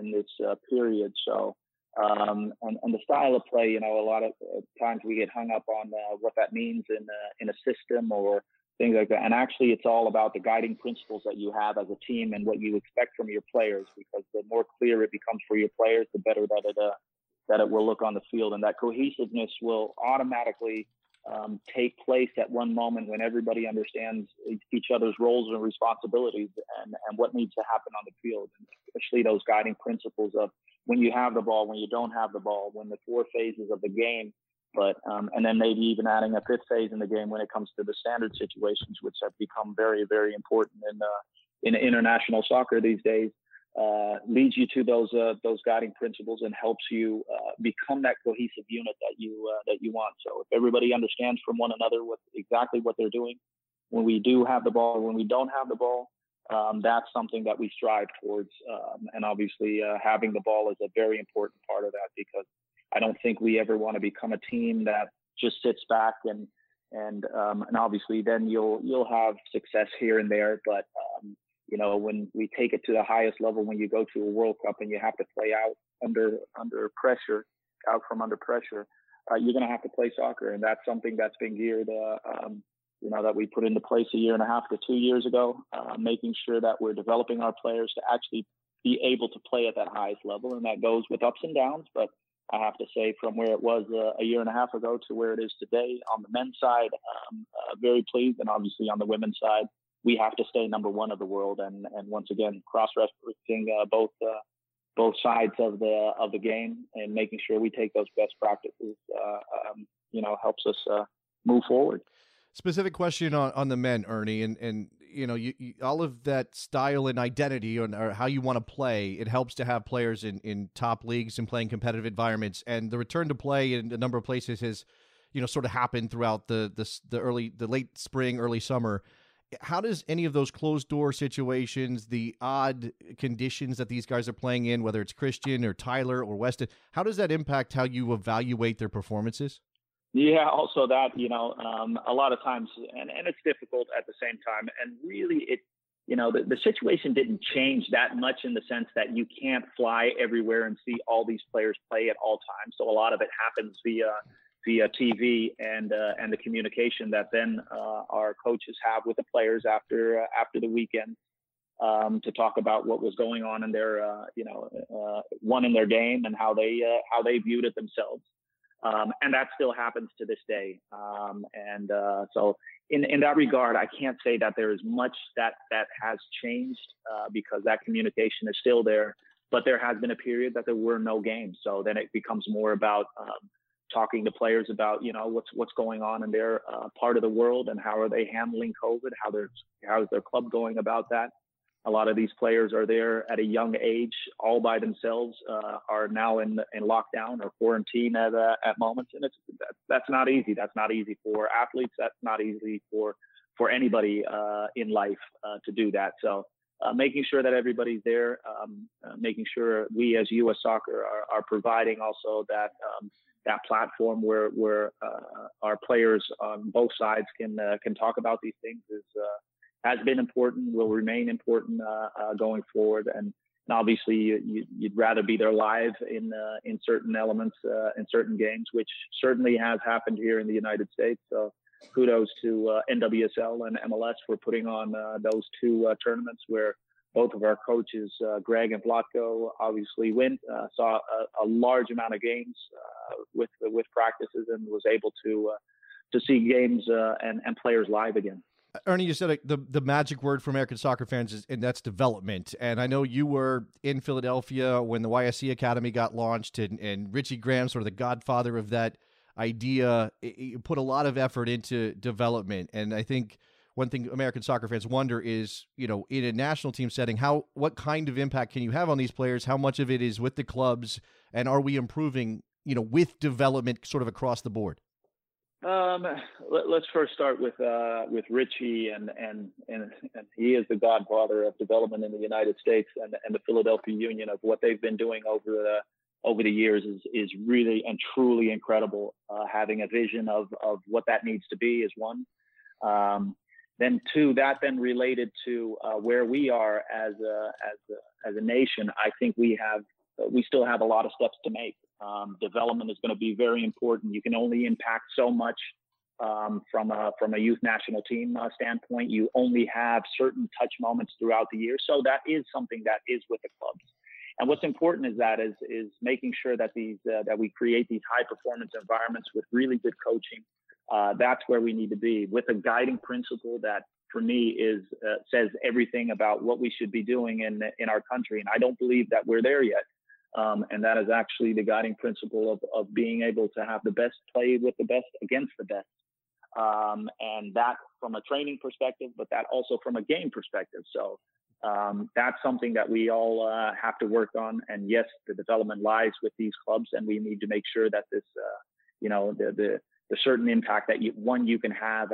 [SPEAKER 7] period. So. And the style of play, a lot of times we get hung up on what that means in a system or things like that. And actually, it's all about the guiding principles that you have as a team and what you expect from your players. Because the more clear it becomes for your players, the better that it will look on the field, and that cohesiveness will automatically take place at one moment when everybody understands each other's roles and responsibilities and what needs to happen on the field, and especially those guiding principles of when you have the ball, when you don't have the ball, when the four phases of the game, but and then maybe even adding a fifth phase in the game when it comes to the standard situations, which have become very, very important in international soccer these days, leads you to those guiding principles and helps you become that cohesive unit that you want. So if everybody understands from one another exactly what they're doing, when we do have the ball, when we don't have the ball, that's something that we strive towards. And obviously having the ball is a very important part of that, because I don't think we ever want to become a team that just sits back and obviously then you'll have success here and there. But, when we take it to the highest level, when you go to a World Cup and you have to play out under pressure, you're going to have to play soccer. And that's something that's been geared, that we put into place a year and a half to 2 years ago, making sure that we're developing our players to actually be able to play at that highest level. And that goes with ups and downs. But I have to say, from where it was a year and a half ago to where it is today, on the men's side, very pleased. And obviously on the women's side, we have to stay number one of the world. And once again, cross-referencing both both sides of the game, and making sure we take those best practices, helps us move forward.
[SPEAKER 4] Specific question on the men, Ernie, and you all of that style and identity or how you want to play, it helps to have players in top leagues and playing competitive environments. And the return to play in a number of places has, sort of happened throughout the late spring, early summer. How does any of those closed door situations, the odd conditions that these guys are playing in, whether it's Christian or Tyler or Weston, how does that impact how you evaluate their performances?
[SPEAKER 7] Yeah, also that, a lot of times, and it's difficult at the same time. And really, the situation didn't change that much in the sense that you can't fly everywhere and see all these players play at all times. So a lot of it happens via TV and the communication that then our coaches have with the players after the weekend to talk about what was going on in their one in their game and how they viewed it themselves. And that still happens to this day. So in that regard, I can't say that there is much that has changed because that communication is still there. But there has been a period that there were no games. So then it becomes more about talking to players about, what's going on in their part of the world and how are they handling COVID, how is their club going about that. A lot of these players are there at a young age, all by themselves, are now in lockdown or quarantine at moments, and that's not easy. That's not easy for athletes. That's not easy for anybody in life to do that. So making sure that everybody's there, making sure we as U.S. Soccer are providing also that platform where our players on both sides can talk about these things has been important, will remain important going forward. And obviously, you'd rather be there live in certain elements, in certain games, which certainly has happened here in the United States. So kudos to NWSL and MLS for putting on those two tournaments where both of our coaches, Greg and Vlatko, obviously saw a large amount of games with practices and was able to see games and players live again.
[SPEAKER 4] Ernie, you said the magic word for American soccer fans and that's development. And I know you were in Philadelphia when the YSC Academy got launched, and Richie Graham, sort of the godfather of that idea, put a lot of effort into development. And I think one thing American soccer fans wonder is, in a national team setting, what kind of impact can you have on these players? How much of it is with the clubs, and are we improving, with development sort of across the board?
[SPEAKER 7] Let's first start with Richie, and he is the godfather of development in the United States, and the Philadelphia Union of what they've been doing over the years is really and truly incredible. Having a vision of what that needs to be is one. Then two, that then related to where we are as a nation, I think we still have a lot of steps to make. Development is going to be very important. You can only impact so much from a youth national team standpoint. You only have certain touch moments throughout the year. So that is something that is with the clubs. And what's important is making sure that that we create these high performance environments with really good coaching. That's where we need to be, with a guiding principle that for me says everything about what we should be doing in our country. And I don't believe that we're there yet. And that is actually the guiding principle of being able to have the best play with the best against the best. And that from a training perspective, but that also from a game perspective. So that's something that we all have to work on. And yes, the development lies with these clubs, and we need to make sure that this, the certain impact that you can have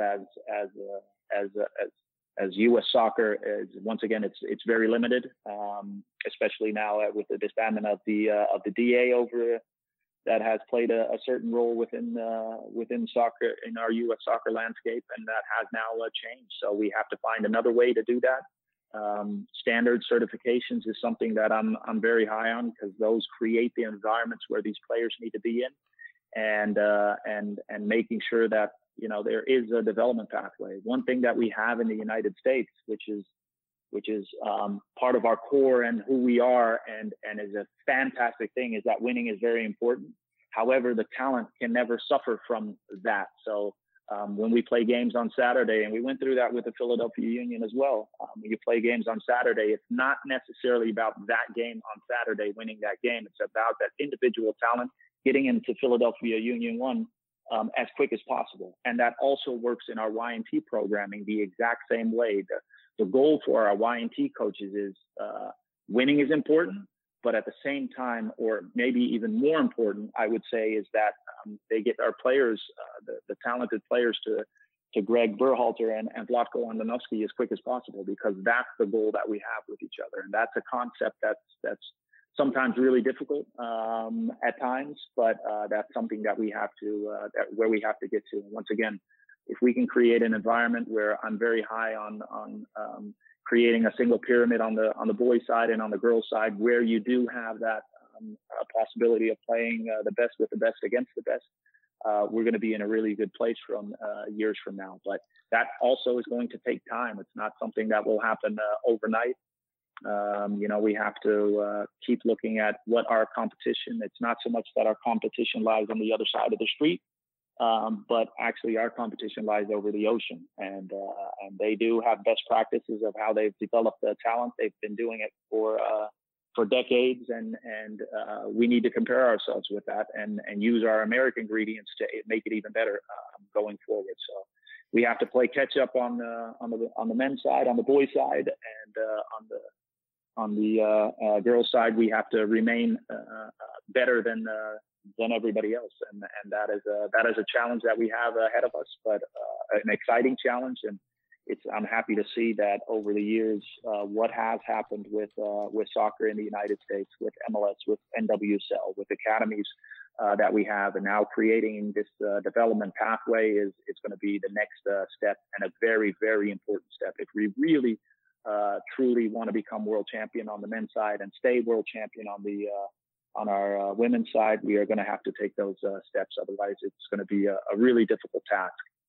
[SPEAKER 7] as U.S. soccer is, once again, it's very limited, especially now with the disbandment of the DA over that has played a certain role within soccer in our U.S. soccer landscape, and that has now changed. So we have to find another way to do that. Standard certifications is something that I'm very high on, because those create the environments where these players need to be in, and making sure that there is a development pathway. One thing that we have in the United States, which is part of our core and who we are, and is a fantastic thing, is that winning is very important. However, the talent can never suffer from that. So When we play games on Saturday, and we went through that with the Philadelphia Union as well. When you play games on Saturday, it's not necessarily about that game on Saturday, winning that game. It's about that individual talent getting into Philadelphia Union 1 as quick as possible. And that also works in our Y&T programming the exact same way. The goal for our Y&T coaches is winning is important, but at the same time, or maybe even more important, I would say, is that they get our players, the talented players, to Greg Berhalter and Vlatko Andonovski as quick as possible, because that's the goal that we have with each other. And that's a concept that's sometimes really difficult at times, but that's something that we have to, where we have to get to. And once again, if we can create an environment where I'm very high on creating a single pyramid on the boys' side and on the girls' side, where you do have that possibility of playing the best with the best against the best, we're going to be in a really good place from years from now. But that also is going to take time. It's not something that will happen overnight. We have to keep looking at what our competition. It's not so much that our competition lies on the other side of the street, but actually our competition lies over the ocean, and they do have best practices of how they've developed the talent. They've been doing it for decades, and we need to compare ourselves with that and use our American ingredients to make it even better going forward. So we have to play catch up on the men's side, on the boys' side, and on the girls' side, we have to remain better than everybody else, and that is a challenge that we have ahead of us, but an exciting challenge. And I'm happy to see that over the years, what has happened with soccer in the United States, with MLS, with NWSL, with academies that we have, and now creating this development pathway it's going to be the next step, and a very, very important step if we really truly want to become world champion on the men's side and stay world champion on our women's side. We are going to have to take those steps. Otherwise, it's going to be a really difficult task.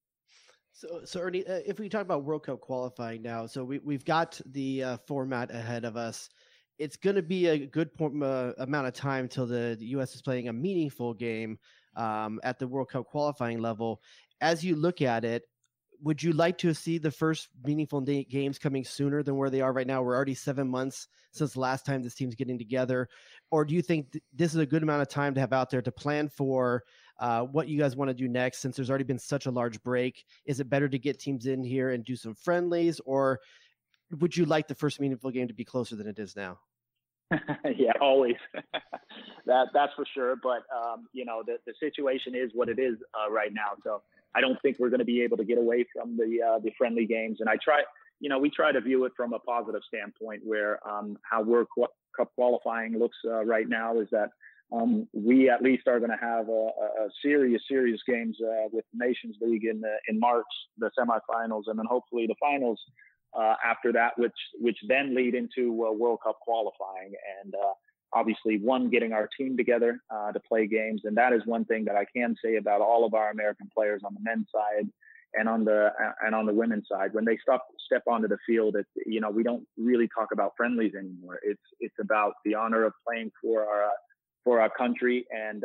[SPEAKER 5] So Ernie, if we talk about World Cup qualifying now, so we've got the format ahead of us. It's going to be a good amount of time till the U.S. is playing a meaningful game at the World Cup qualifying level. As you look at it, would you like to see the first meaningful games coming sooner than where they are right now? We're already 7 months since the last time this team's getting together. Or do you think this is a good amount of time to have out there to plan for what you guys want to do next, since there's already been such a large break? Is it better to get teams in here and do some friendlies, or would you like the first meaningful game to be closer than it is now?
[SPEAKER 7] Yeah, always. That's for sure. But, the situation is what it is right now. So I don't think we're going to be able to get away from the friendly games. And we try to view it from a positive standpoint, where how World Cup qualifying looks right now is that we at least are going to have a serious games with the Nations League in March, the semifinals, and then hopefully the finals after that, which then lead into World Cup qualifying. And obviously, getting our team together to play games, and that is one thing that I can say about all of our American players on the men's side and on the women's side. When they step onto the field, we don't really talk about friendlies anymore. It's about the honor of playing for our country, and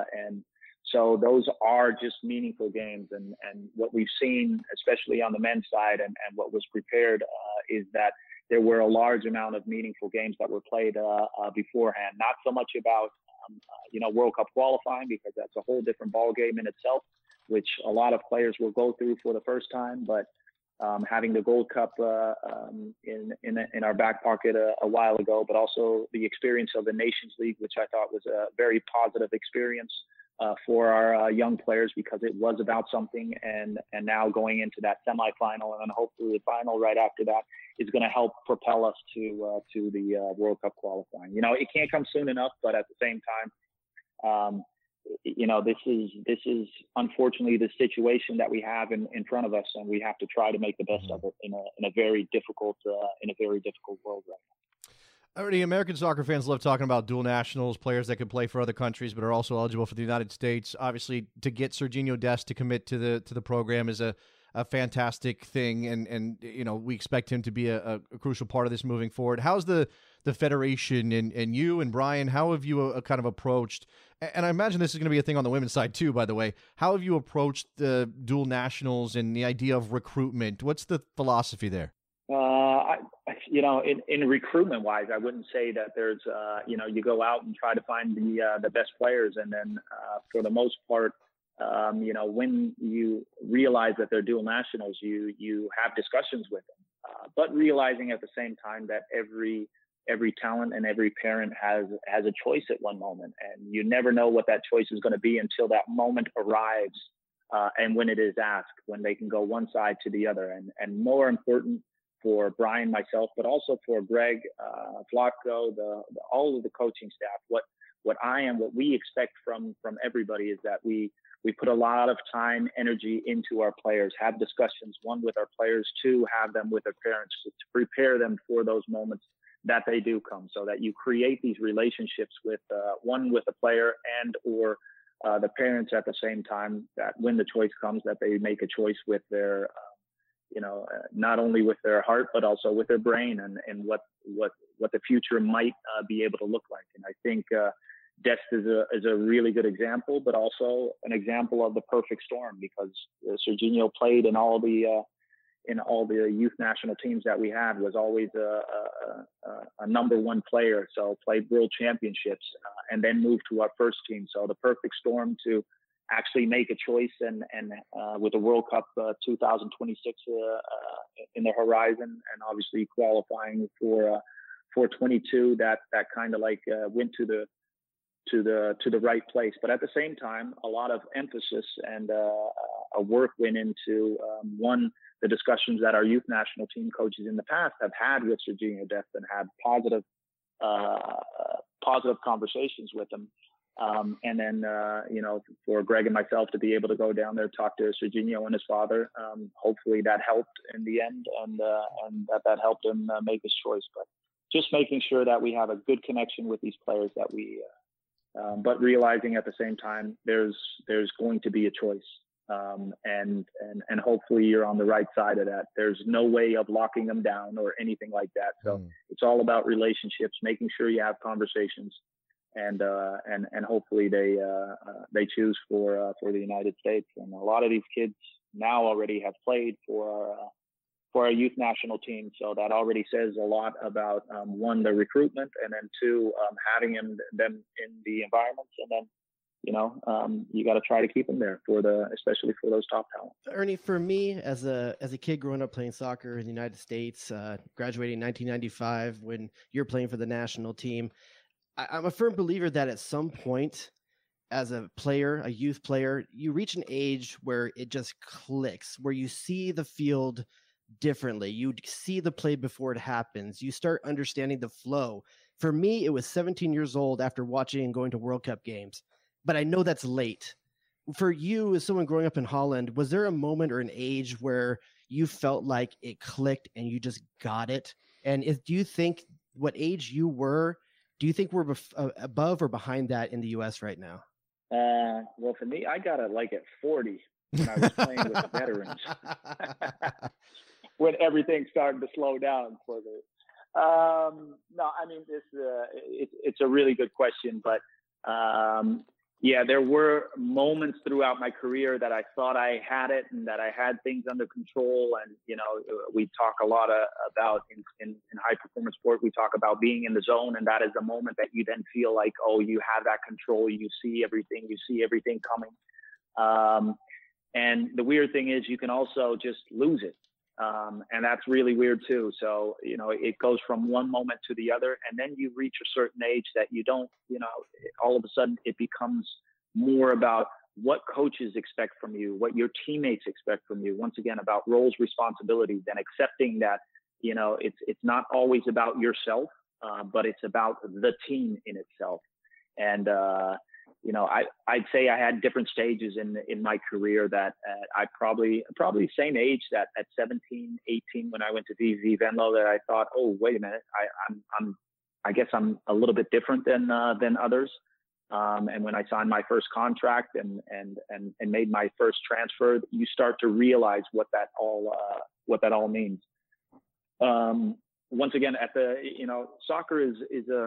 [SPEAKER 7] so those are just meaningful games. And what we've seen, especially on the men's side, and what was prepared, is that there were a large amount of meaningful games that were played beforehand. Not so much about World Cup qualifying, because that's a whole different ballgame in itself, which a lot of players will go through for the first time. But having the Gold Cup in our back pocket a while ago, but also the experience of the Nations League, which I thought was a very positive experience for our young players, because it was about something. And now going into that semifinal and then hopefully the final right after that is going to help propel us to the World Cup qualifying. It can't come soon enough, but at the same time, this is unfortunately the situation that we have in front of us, and we have to try to make the best of it in a very difficult world right now.
[SPEAKER 4] Already, American soccer fans love talking about dual nationals, players that can play for other countries but are also eligible for the United States. Obviously, to get Sergiño Dest to commit to the program is a fantastic thing, and we expect him to be a crucial part of this moving forward. How's the the federation and you and Brian, how have you kind of approached, and I imagine this is going to be a thing on the women's side too, by the way, how have you approached the dual nationals and the idea of recruitment? What's the philosophy there?
[SPEAKER 7] In recruitment wise, I wouldn't say that there's, you go out and try to find the best players. And then for the most part, when you realize that they're dual nationals, you have discussions with them, but realizing at the same time that every talent and every parent has a choice at one moment, and you never know what that choice is going to be until that moment arrives. And when it is asked, when they can go one side to the other, and more important for Brian, myself, but also for Greg, Vlatko, all of the coaching staff, what we expect from everybody is that we put a lot of time, energy into our players, have discussions, one with our players, two, have them with their parents to prepare them for those moments that they do come, so that you create these relationships with with the player and or the parents at the same time, that when the choice comes, that they make a choice with their not only with their heart, but also with their brain and what the future might be able to look like. And I think Dest is a really good example, but also an example of the perfect storm, because Serginho played in all the youth national teams that we had, was always a number one player. So played world championships and then moved to our first team. So the perfect storm to actually make a choice and with the World Cup 2026 in the horizon, and obviously qualifying for 22, that kind of like went to the right place. But at the same time, a lot of emphasis and a work went into the discussions that our youth national team coaches in the past have had with Serginho Dest and had positive conversations with them. And then, for Greg and myself to be able to go down there, talk to Serginho and his father, hopefully that helped in the end, and that helped him make his choice. But just making sure that we have a good connection with these players, that we, but realizing at the same time, there's going to be a choice. And hopefully you're on the right side of that. There's no way of locking them down or anything like that. So it's all about relationships, making sure you have conversations, and hopefully they choose for the United States. And a lot of these kids now already have played for our youth national team, so that already says a lot about one, the recruitment, and then two, having them in the environments, and then you got to try to keep them there especially for those top talents.
[SPEAKER 5] Ernie, for me, as a kid growing up playing soccer in the United States, graduating in 1995, when you're playing for the national team, I'm a firm believer that at some point, as a player, a youth player, you reach an age where it just clicks, where you see the field differently. You see the play before it happens. You start understanding the flow. For me, it was 17 years old after watching and going to World Cup games. But I know that's late. For you, as someone growing up in Holland, was there a moment or an age where you felt like it clicked and you just got it? And do you think what age you were, do you think we're above or behind that in the U.S. right now?
[SPEAKER 7] Well, for me, I got it like at 40 when I was playing with veterans. When everything started to slow down for the. No, I mean, it's a really good question, but yeah, there were moments throughout my career that I thought I had it and that I had things under control. And, we talk a lot about in high performance sport, we talk about being in the zone. And that is the moment that you then feel like, oh, you have that control. You see everything coming. And the weird thing is you can also just lose it. And that's really weird too. So, it goes from one moment to the other, and then you reach a certain age that you don't, all of a sudden it becomes more about what coaches expect from you, what your teammates expect from you. Once again, about roles, responsibilities, and accepting that, it's not always about yourself, but it's about the team in itself. And, I'd say I had different stages in my career that I probably the same age that at 17, 18, when I went to VV Venlo, that I thought, oh, wait a minute, I guess I'm a little bit different than others. And when I signed my first contract and made my first transfer, you start to realize what that all means. once again, soccer is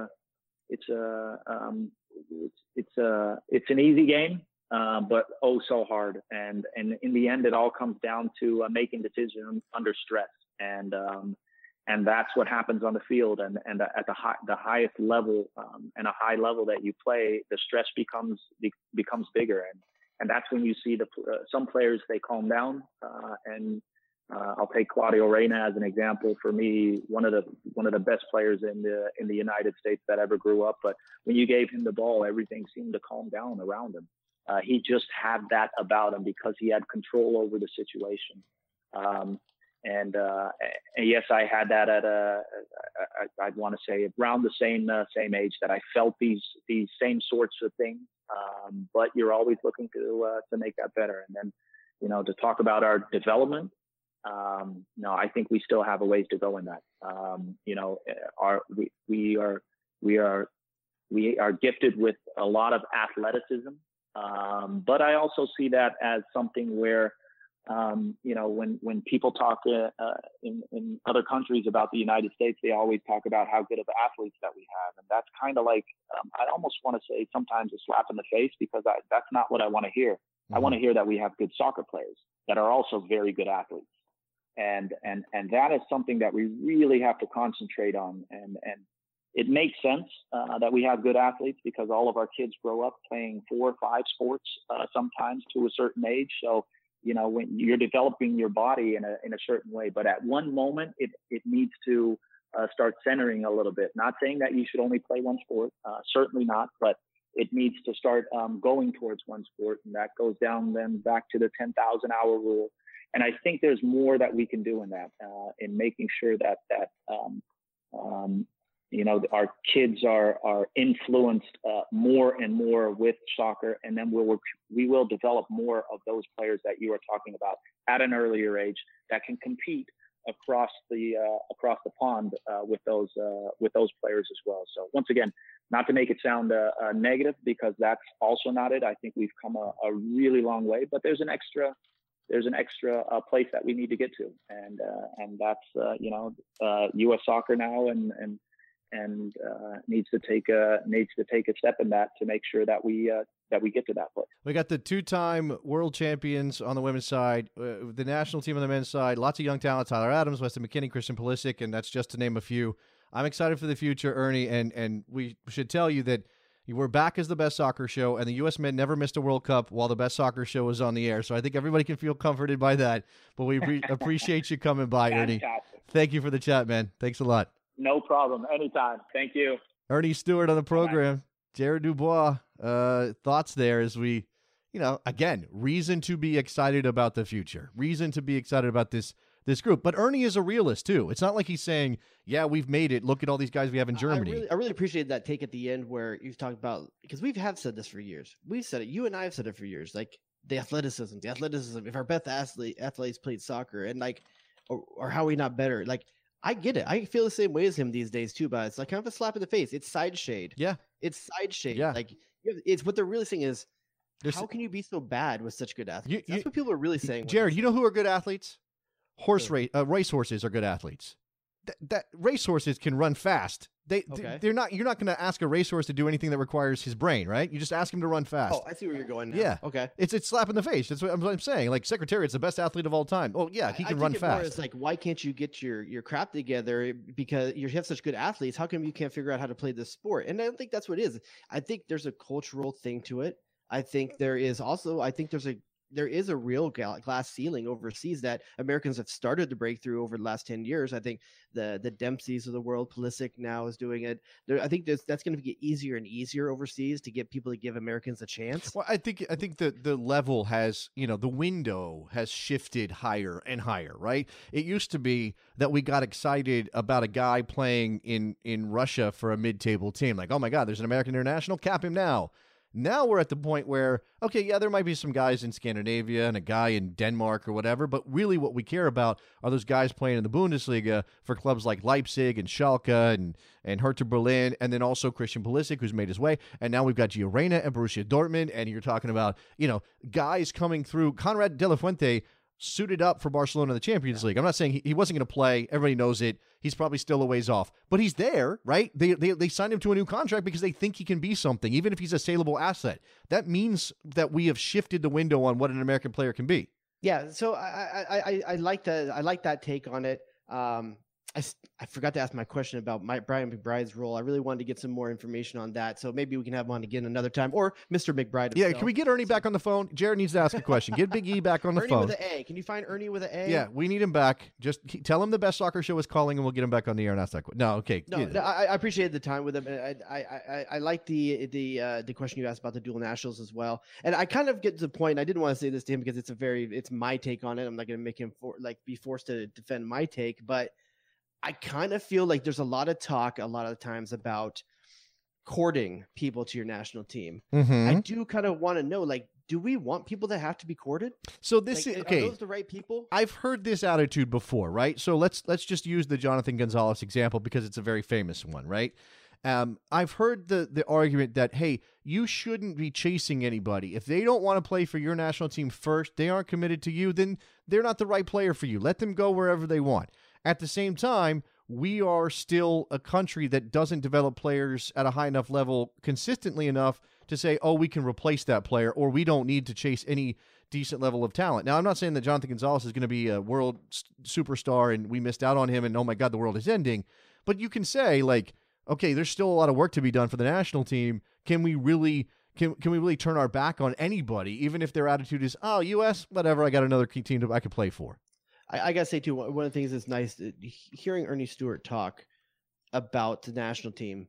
[SPEAKER 7] it's an easy game, but oh so hard. And in the end, it all comes down to making decisions under stress. And that's what happens on the field. And at the highest level, and a high level that you play, the stress becomes bigger. And that's when you see some players, they calm down. I'll take Claudio Reyna as an example. For me, one of the best players in the United States that ever grew up. But when you gave him the ball, everything seemed to calm down around him. He just had that about him because he had control over the situation. And yes, I had that at I'd want to say around the same age that I felt these same sorts of things. But you're always looking to make that better. And then, to talk about our development, no, I think we still have a ways to go in that. We are gifted with a lot of athleticism. But I also see that as something where, when people talk in other countries about the United States, they always talk about how good of athletes that we have. And that's kind of like, I almost want to say sometimes a slap in the face, because that's not what I want to hear. Mm-hmm. I want to hear that we have good soccer players that are also very good athletes. And that is something that we really have to concentrate on. And it makes sense that we have good athletes, because all of our kids grow up playing 4 or 5 sports, sometimes to a certain age. So, when you're developing your body in a certain way, but at one moment it needs to start centering a little bit. Not saying that you should only play one sport, certainly not, but it needs to start going towards one sport, and that goes down then back to the 10,000 hour rule. And I think there's more that we can do in that, in making sure that our kids are influenced more and more with soccer, and then we will develop more of those players that you are talking about at an earlier age that can compete across the pond with those players as well. So once again, not to make it sound negative, because that's also not it. I think we've come a really long way, but there's an extra place that we need to get to, and that's U.S. soccer now, and needs to take a step in that to make sure that we get to that place.
[SPEAKER 4] We got the 2-time world champions on the women's side, the national team on the men's side, lots of young talent: Tyler Adams, Weston McKennie, Christian Pulisic, and that's just to name a few. I'm excited for the future, Ernie, and we should tell you that we're back as the Best Soccer Show, and the U.S. men never missed a World Cup while the Best Soccer Show was on the air. So I think everybody can feel comforted by that. But we appreciate you coming by, Ernie. Thank you for the chat, man. Thanks a lot.
[SPEAKER 7] No problem. Anytime. Thank you.
[SPEAKER 4] Ernie Stewart on the program. Jared Dubois, thoughts there as we, again, reason to be excited about the future. Reason to be excited about this group. But Ernie is a realist, too. It's not like he's saying, yeah, we've made it. Look at all these guys we have in Germany.
[SPEAKER 5] I really appreciate that take at the end where you've talked about, because we have said this for years. We've said it. You and I have said it for years. Like, the athleticism. If our best athletes played soccer, and or how are we not better? Like, I get it. I feel the same way as him these days too, but it's like kind of a slap in the face. It's side shade.
[SPEAKER 4] Yeah.
[SPEAKER 5] It's side shade.
[SPEAKER 4] Yeah.
[SPEAKER 5] Like, it's what they're really saying is, how can you be so bad with such good athletes? That's what people are really saying.
[SPEAKER 4] Jared, you know who are good athletes? Racehorses are good athletes. That racehorses can run fast. They're not. You're not going to ask a racehorse to do anything that requires his brain, right? You just ask him to run fast.
[SPEAKER 5] Oh, I see where you're going now.
[SPEAKER 4] Yeah.
[SPEAKER 5] Okay.
[SPEAKER 4] It's slap in the face. That's what I'm saying. Like, Secretariat's the best athlete of all time. Oh yeah, he can run fast.
[SPEAKER 5] It's like, why can't you get your crap together? Because you have such good athletes. How come you can't figure out how to play this sport? And I don't think that's what it is. I think there's a cultural thing to it. I think there is a real glass ceiling overseas that Americans have started to break through over the last 10 years. I think the Dempseys of the world, Pulisic now is doing it. I think that's going to get easier and easier overseas to get people to give Americans a chance.
[SPEAKER 4] Well, I think the level has, the window has shifted higher and higher, right? It used to be that we got excited about a guy playing in Russia for a mid-table team. Like, oh my God, there's an American international, cap him now. Now we're at the point where, okay, yeah, there might be some guys in Scandinavia and a guy in Denmark or whatever, but really what we care about are those guys playing in the Bundesliga for clubs like Leipzig and Schalke and Hertha Berlin, and then also Christian Pulisic, who's made his way. And now we've got Gio Reyna and Borussia Dortmund, and you're talking about, guys coming through. Conrad De La Fuente suited up for Barcelona in the Champions League. I'm not saying he wasn't going to play. Everybody knows it. He's probably still a ways off. But he's there, right? They signed him to a new contract because they think he can be something, even if he's a saleable asset. That means that we have shifted the window on what an American player can be.
[SPEAKER 5] Yeah, so I like that. I like that take on it. I forgot to ask my question about Brian McBride's role. I really wanted to get some more information on that. So maybe we can have him on again another time, or Mr. McBride himself.
[SPEAKER 4] Yeah, can we get Ernie back on the phone? Jared needs to ask a question. Get Big E back on the
[SPEAKER 5] Ernie
[SPEAKER 4] phone.
[SPEAKER 5] with an A. Can you find Ernie with an A?
[SPEAKER 4] Yeah, we need him back. Just tell him the Best Soccer Show is calling, and we'll get him back on the air and ask that question. No, okay.
[SPEAKER 5] No, I appreciated the time with him. I like the question you asked about the dual nationals as well. And I kind of get to the point. I didn't want to say this to him because it's my take on it. I'm not going to make him be forced to defend my take, but I kind of feel like there's a lot of talk a lot of times about courting people to your national team.
[SPEAKER 4] Mm-hmm.
[SPEAKER 5] I do kind of want to know, do we want people that have to be courted?
[SPEAKER 4] So this is okay.
[SPEAKER 5] Are those the right people?
[SPEAKER 4] I've heard this attitude before, right? So let's just use the Jonathan Gonzalez example because it's a very famous one, right? I've heard the argument that, hey, you shouldn't be chasing anybody. If they don't want to play for your national team first, they aren't committed to you, then they're not the right player for you. Let them go wherever they want. At the same time, we are still a country that doesn't develop players at a high enough level consistently enough to say, oh, we can replace that player, or we don't need to chase any decent level of talent. Now, I'm not saying that Jonathan Gonzalez is going to be a world superstar and we missed out on him and, oh my God, the world is ending. But you can say, okay, there's still a lot of work to be done for the national team. Can we really turn our back on anybody, even if their attitude is, oh, U.S., whatever, I got another team I could play for?
[SPEAKER 5] I got to say, too, one of the things that's nice, hearing Ernie Stewart talk about the national team,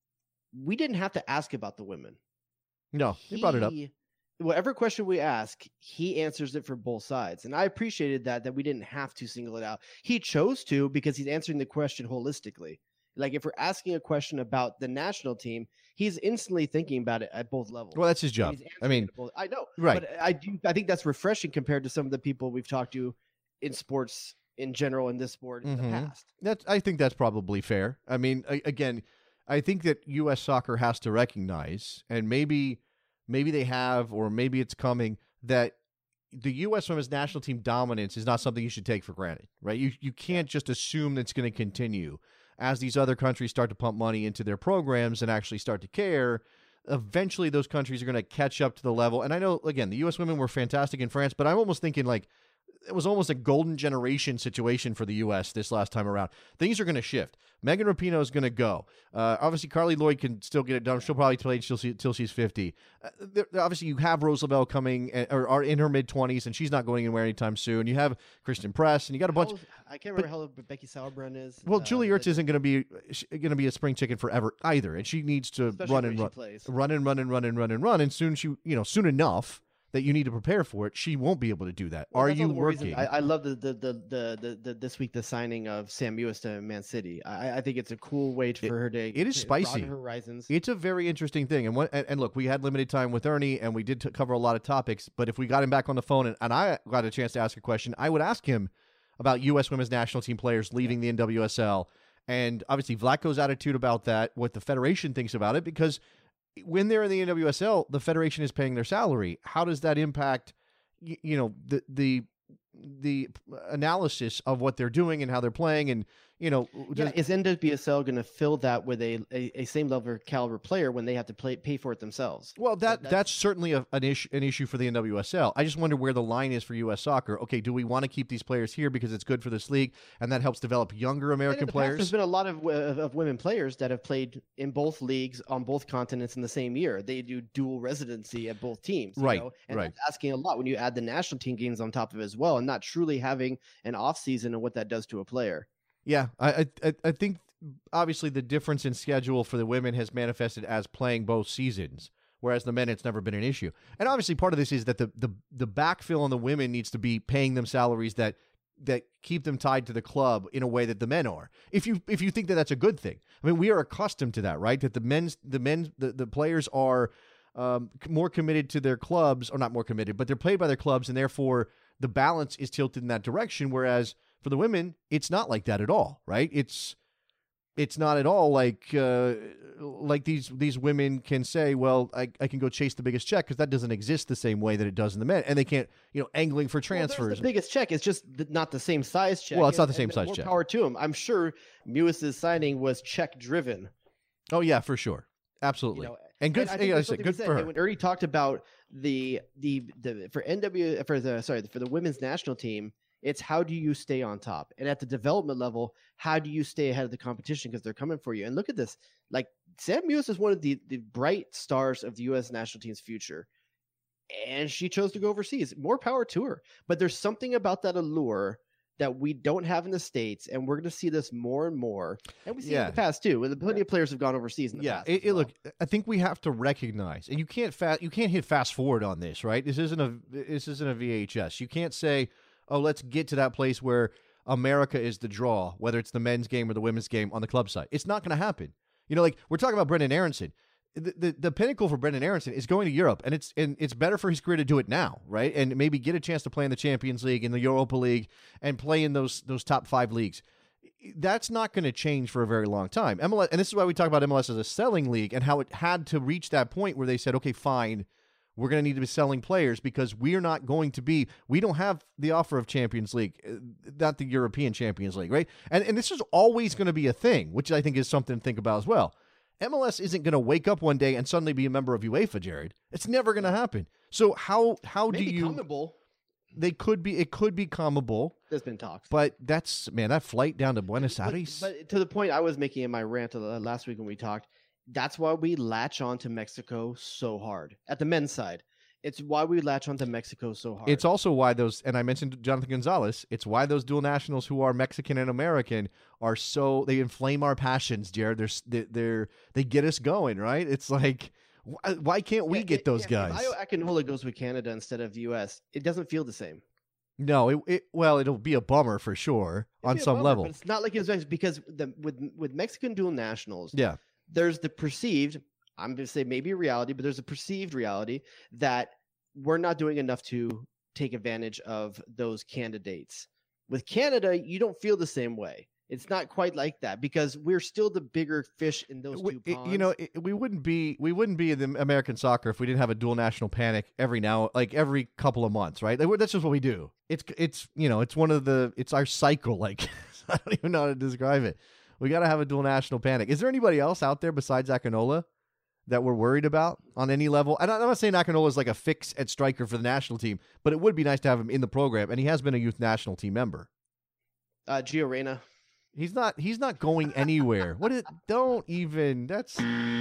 [SPEAKER 5] we didn't have to ask about the women.
[SPEAKER 4] No, he brought it up.
[SPEAKER 5] Whatever question we ask, he answers it for both sides. And I appreciated that we didn't have to single it out. He chose to because he's answering the question holistically. If we're asking a question about the national team, he's instantly thinking about it at both levels.
[SPEAKER 4] Well, that's his job.
[SPEAKER 5] I know.
[SPEAKER 4] Right.
[SPEAKER 5] But I think that's refreshing compared to some of the people we've talked to in sports in general, in this sport in the past.
[SPEAKER 4] I think that's probably fair. I mean, again, I think that U.S. soccer has to recognize, and maybe they have, or maybe it's coming, that the U.S. women's national team dominance is not something you should take for granted, right? You can't just assume that's going to continue. As these other countries start to pump money into their programs and actually start to care, eventually those countries are going to catch up to the level. And I know, again, the U.S. women were fantastic in France, but I'm almost thinking it was almost a golden generation situation for the U.S. this last time around. Things are going to shift. Megan Rapinoe is going to go. Obviously, Carly Lloyd can still get it done. She'll probably play till she's 50. Obviously, you have Rose Lavelle coming, or are in her mid-20s, and she's not going anywhere anytime soon. You have Christian Press, and you got a bunch.
[SPEAKER 5] I can't remember how old Becky Sauerbrunn is.
[SPEAKER 4] Well, Julie Ertz isn't going to be a spring chicken forever either, and she needs to run and run. And soon soon enough that you need to prepare for it, she won't be able to do that. Well, are you working?
[SPEAKER 5] I love the this week the signing of Sam Mewis to Man City. I think it's a cool way for her to.
[SPEAKER 4] It is spicy.
[SPEAKER 5] Broaden her horizons.
[SPEAKER 4] It's a very interesting thing. And look, we had limited time with Ernie, and we did cover a lot of topics. But if we got him back on the phone and I got a chance to ask a question, I would ask him about U.S. women's national team players leaving the NWSL, and obviously Vlatko's attitude about that, what the federation thinks about it, because when they're in the NWSL, the federation is paying their salary. How does that impact, the analysis of what they're doing and how they're playing? And
[SPEAKER 5] is NWSL going to fill that with a same level caliber player when they have to pay for it themselves?
[SPEAKER 4] Well, that's certainly an issue for the NWSL. I just wonder where the line is for U.S. soccer. Okay, do we want to keep these players here because it's good for this league and that helps develop younger American players?
[SPEAKER 5] There's been a lot of women players that have played in both leagues on both continents in the same year. They do dual residency at both teams,
[SPEAKER 4] right?
[SPEAKER 5] And that's asking a lot when you add the national team games on top of it as well, and not truly having an off season and what that does to a player.
[SPEAKER 4] Yeah, I think obviously the difference in schedule for the women has manifested as playing both seasons, whereas the men, it's never been an issue. And obviously part of this is that the backfill on the women needs to be paying them salaries that keep them tied to the club in a way that the men are. If you think that that's a good thing. I mean, we are accustomed to that, right? That the players are more committed to their clubs, or not more committed, but they're played by their clubs, and therefore the balance is tilted in that direction, whereas for the women, it's not like that at all, right? It's it's not at all like these women can say, well, I can go chase the biggest check, because that doesn't exist the same way that it does in the men, and they can't, angling for transfers.
[SPEAKER 5] The biggest check is just not the same size check.
[SPEAKER 4] Well, it's not the same size
[SPEAKER 5] more
[SPEAKER 4] check.
[SPEAKER 5] Power to him. I'm sure Mewis's signing was check driven.
[SPEAKER 4] Oh yeah, for sure, absolutely, and good.
[SPEAKER 5] I think
[SPEAKER 4] I said good for her.
[SPEAKER 5] When Ernie talked about the for the women's national team, it's how do you stay on top, and at the development level, how do you stay ahead of the competition, because they're coming for you. And look at this, like Sam Mewis is one of the bright stars of the U.S. national team's future, and she chose to go overseas. More power to her, but there's something about that allure that we don't have in the States, and we're going to see this more and more. And we see it in the past too. Plenty of players have gone overseas in the past.
[SPEAKER 4] Look, I think we have to recognize, and you can't hit fast forward on this, right? This isn't a VHS. You can't say, oh, let's get to that place where America is the draw, whether it's the men's game or the women's game on the club side. It's not going to happen. Like we're talking about Brendan Aronson. The pinnacle for Brendan Aronson is going to Europe, and it's better for his career to do it now, right? And maybe get a chance to play in the Champions League, in the Europa League, and play in those top 5 leagues. That's not going to change for a very long time. MLS, and this is why we talk about MLS as a selling league, and how it had to reach that point where they said, okay, fine, we're going to need to be selling players, because we don't have the offer of Champions League, not the European Champions League, right? And this is always going to be a thing, which I think is something to think about as well. MLS isn't going to wake up one day and suddenly be a member of UEFA, Jared. It's never going to happen. So how do you?
[SPEAKER 5] Commable.
[SPEAKER 4] It could be commable.
[SPEAKER 5] There's been talks,
[SPEAKER 4] but that flight down to Buenos Aires.
[SPEAKER 5] But to the point I was making in my rant last week when we talked, that's why we latch on to Mexico so hard at the men's side. It's why we latch on to Mexico so hard.
[SPEAKER 4] It's also why and I mentioned Jonathan Gonzalez, it's why those dual nationals who are Mexican and American are they inflame our passions, Jared. They get us going, right? It's like, why can't we get those guys?
[SPEAKER 5] If Ayo Akinola goes with Canada instead of the U.S., it doesn't feel the same.
[SPEAKER 4] No, it'll be a bummer for sure on some level.
[SPEAKER 5] But it's not like it's because with Mexican dual nationals,
[SPEAKER 4] yeah,
[SPEAKER 5] there's the perceived, I'm going to say maybe reality, but there's a perceived reality that we're not doing enough to take advantage of those candidates. With Canada, you don't feel the same way. It's not quite like that, because we're still the bigger fish in those two ponds.
[SPEAKER 4] We wouldn't be in the American soccer if we didn't have a dual national panic every couple of months, right? That's just what we do. It's our cycle. Like, I don't even know how to describe it. We got to have a dual national panic. Is there anybody else out there besides Akinola that we're worried about on any level? I'm not saying Akinola is like a fix at striker for the national team, but it would be nice to have him in the program, and he has been a youth national team member.
[SPEAKER 5] Gio Reyna.
[SPEAKER 4] He's not going anywhere. That's...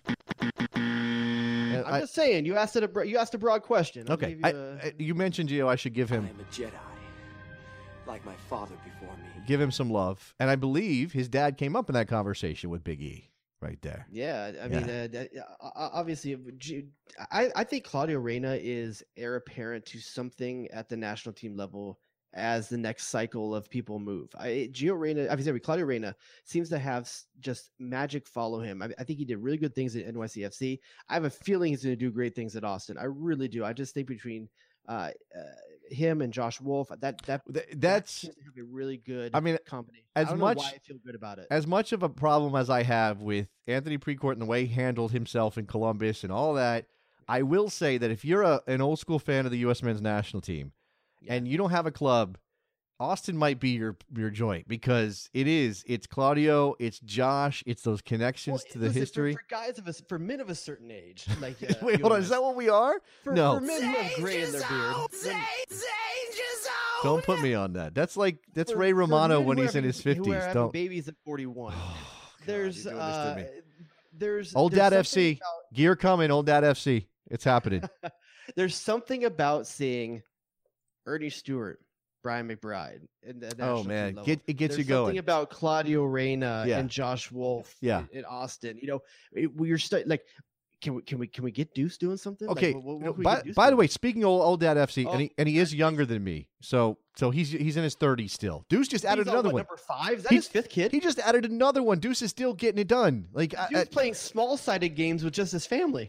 [SPEAKER 5] I'm just saying, you asked a broad question.
[SPEAKER 4] Okay. You mentioned Gio. I should give him...
[SPEAKER 2] I'm a Jedi, like my father before me.
[SPEAKER 4] Give him some love. And I believe his dad came up in that conversation with Big E. Right there.
[SPEAKER 5] Yeah, I mean, obviously, I think Claudio Reyna is heir apparent to something at the national team level as the next cycle of people move. Claudio Reyna seems to have just magic follow him. I think he did really good things at NYCFC. I have a feeling he's going to do great things at Austin. I really do. I just think between him and Josh Wolf, that's seems to have a really good company. I don't know why I feel good about it.
[SPEAKER 4] As much of a problem as I have with Anthony Precourt and the way he handled himself in Columbus and all that, I will say that if you're an old school fan of the U.S. men's national team and you don't have a club, Austin might be your joint, because it's Claudio, it's Josh, it's those connections to the history.
[SPEAKER 5] For men of a certain age, like
[SPEAKER 4] wait, hold on, is that what we are?
[SPEAKER 5] No, for men who have gray in their beard.
[SPEAKER 4] Don't put me on that. That's Ray Romano when he's in his 50s. Don't
[SPEAKER 5] babies at 41. There's
[SPEAKER 4] Old Dad FC gear coming. Old Dad FC, it's happening.
[SPEAKER 5] There's something about seeing Ernie Stewart, Brian McBride.
[SPEAKER 4] It gets you going.
[SPEAKER 5] Something about Claudio Reyna and Josh Wolf in Austin. We're can we get Deuce doing something?
[SPEAKER 4] Okay. By the way, speaking of Old Dad FC, and he is younger than me, so he's in his 30s still. Deuce just added another one.
[SPEAKER 5] Number 5? Is that his 5th kid?
[SPEAKER 4] He just added another one. Deuce is still getting it done.
[SPEAKER 5] Deuce playing small-sided games with just his family.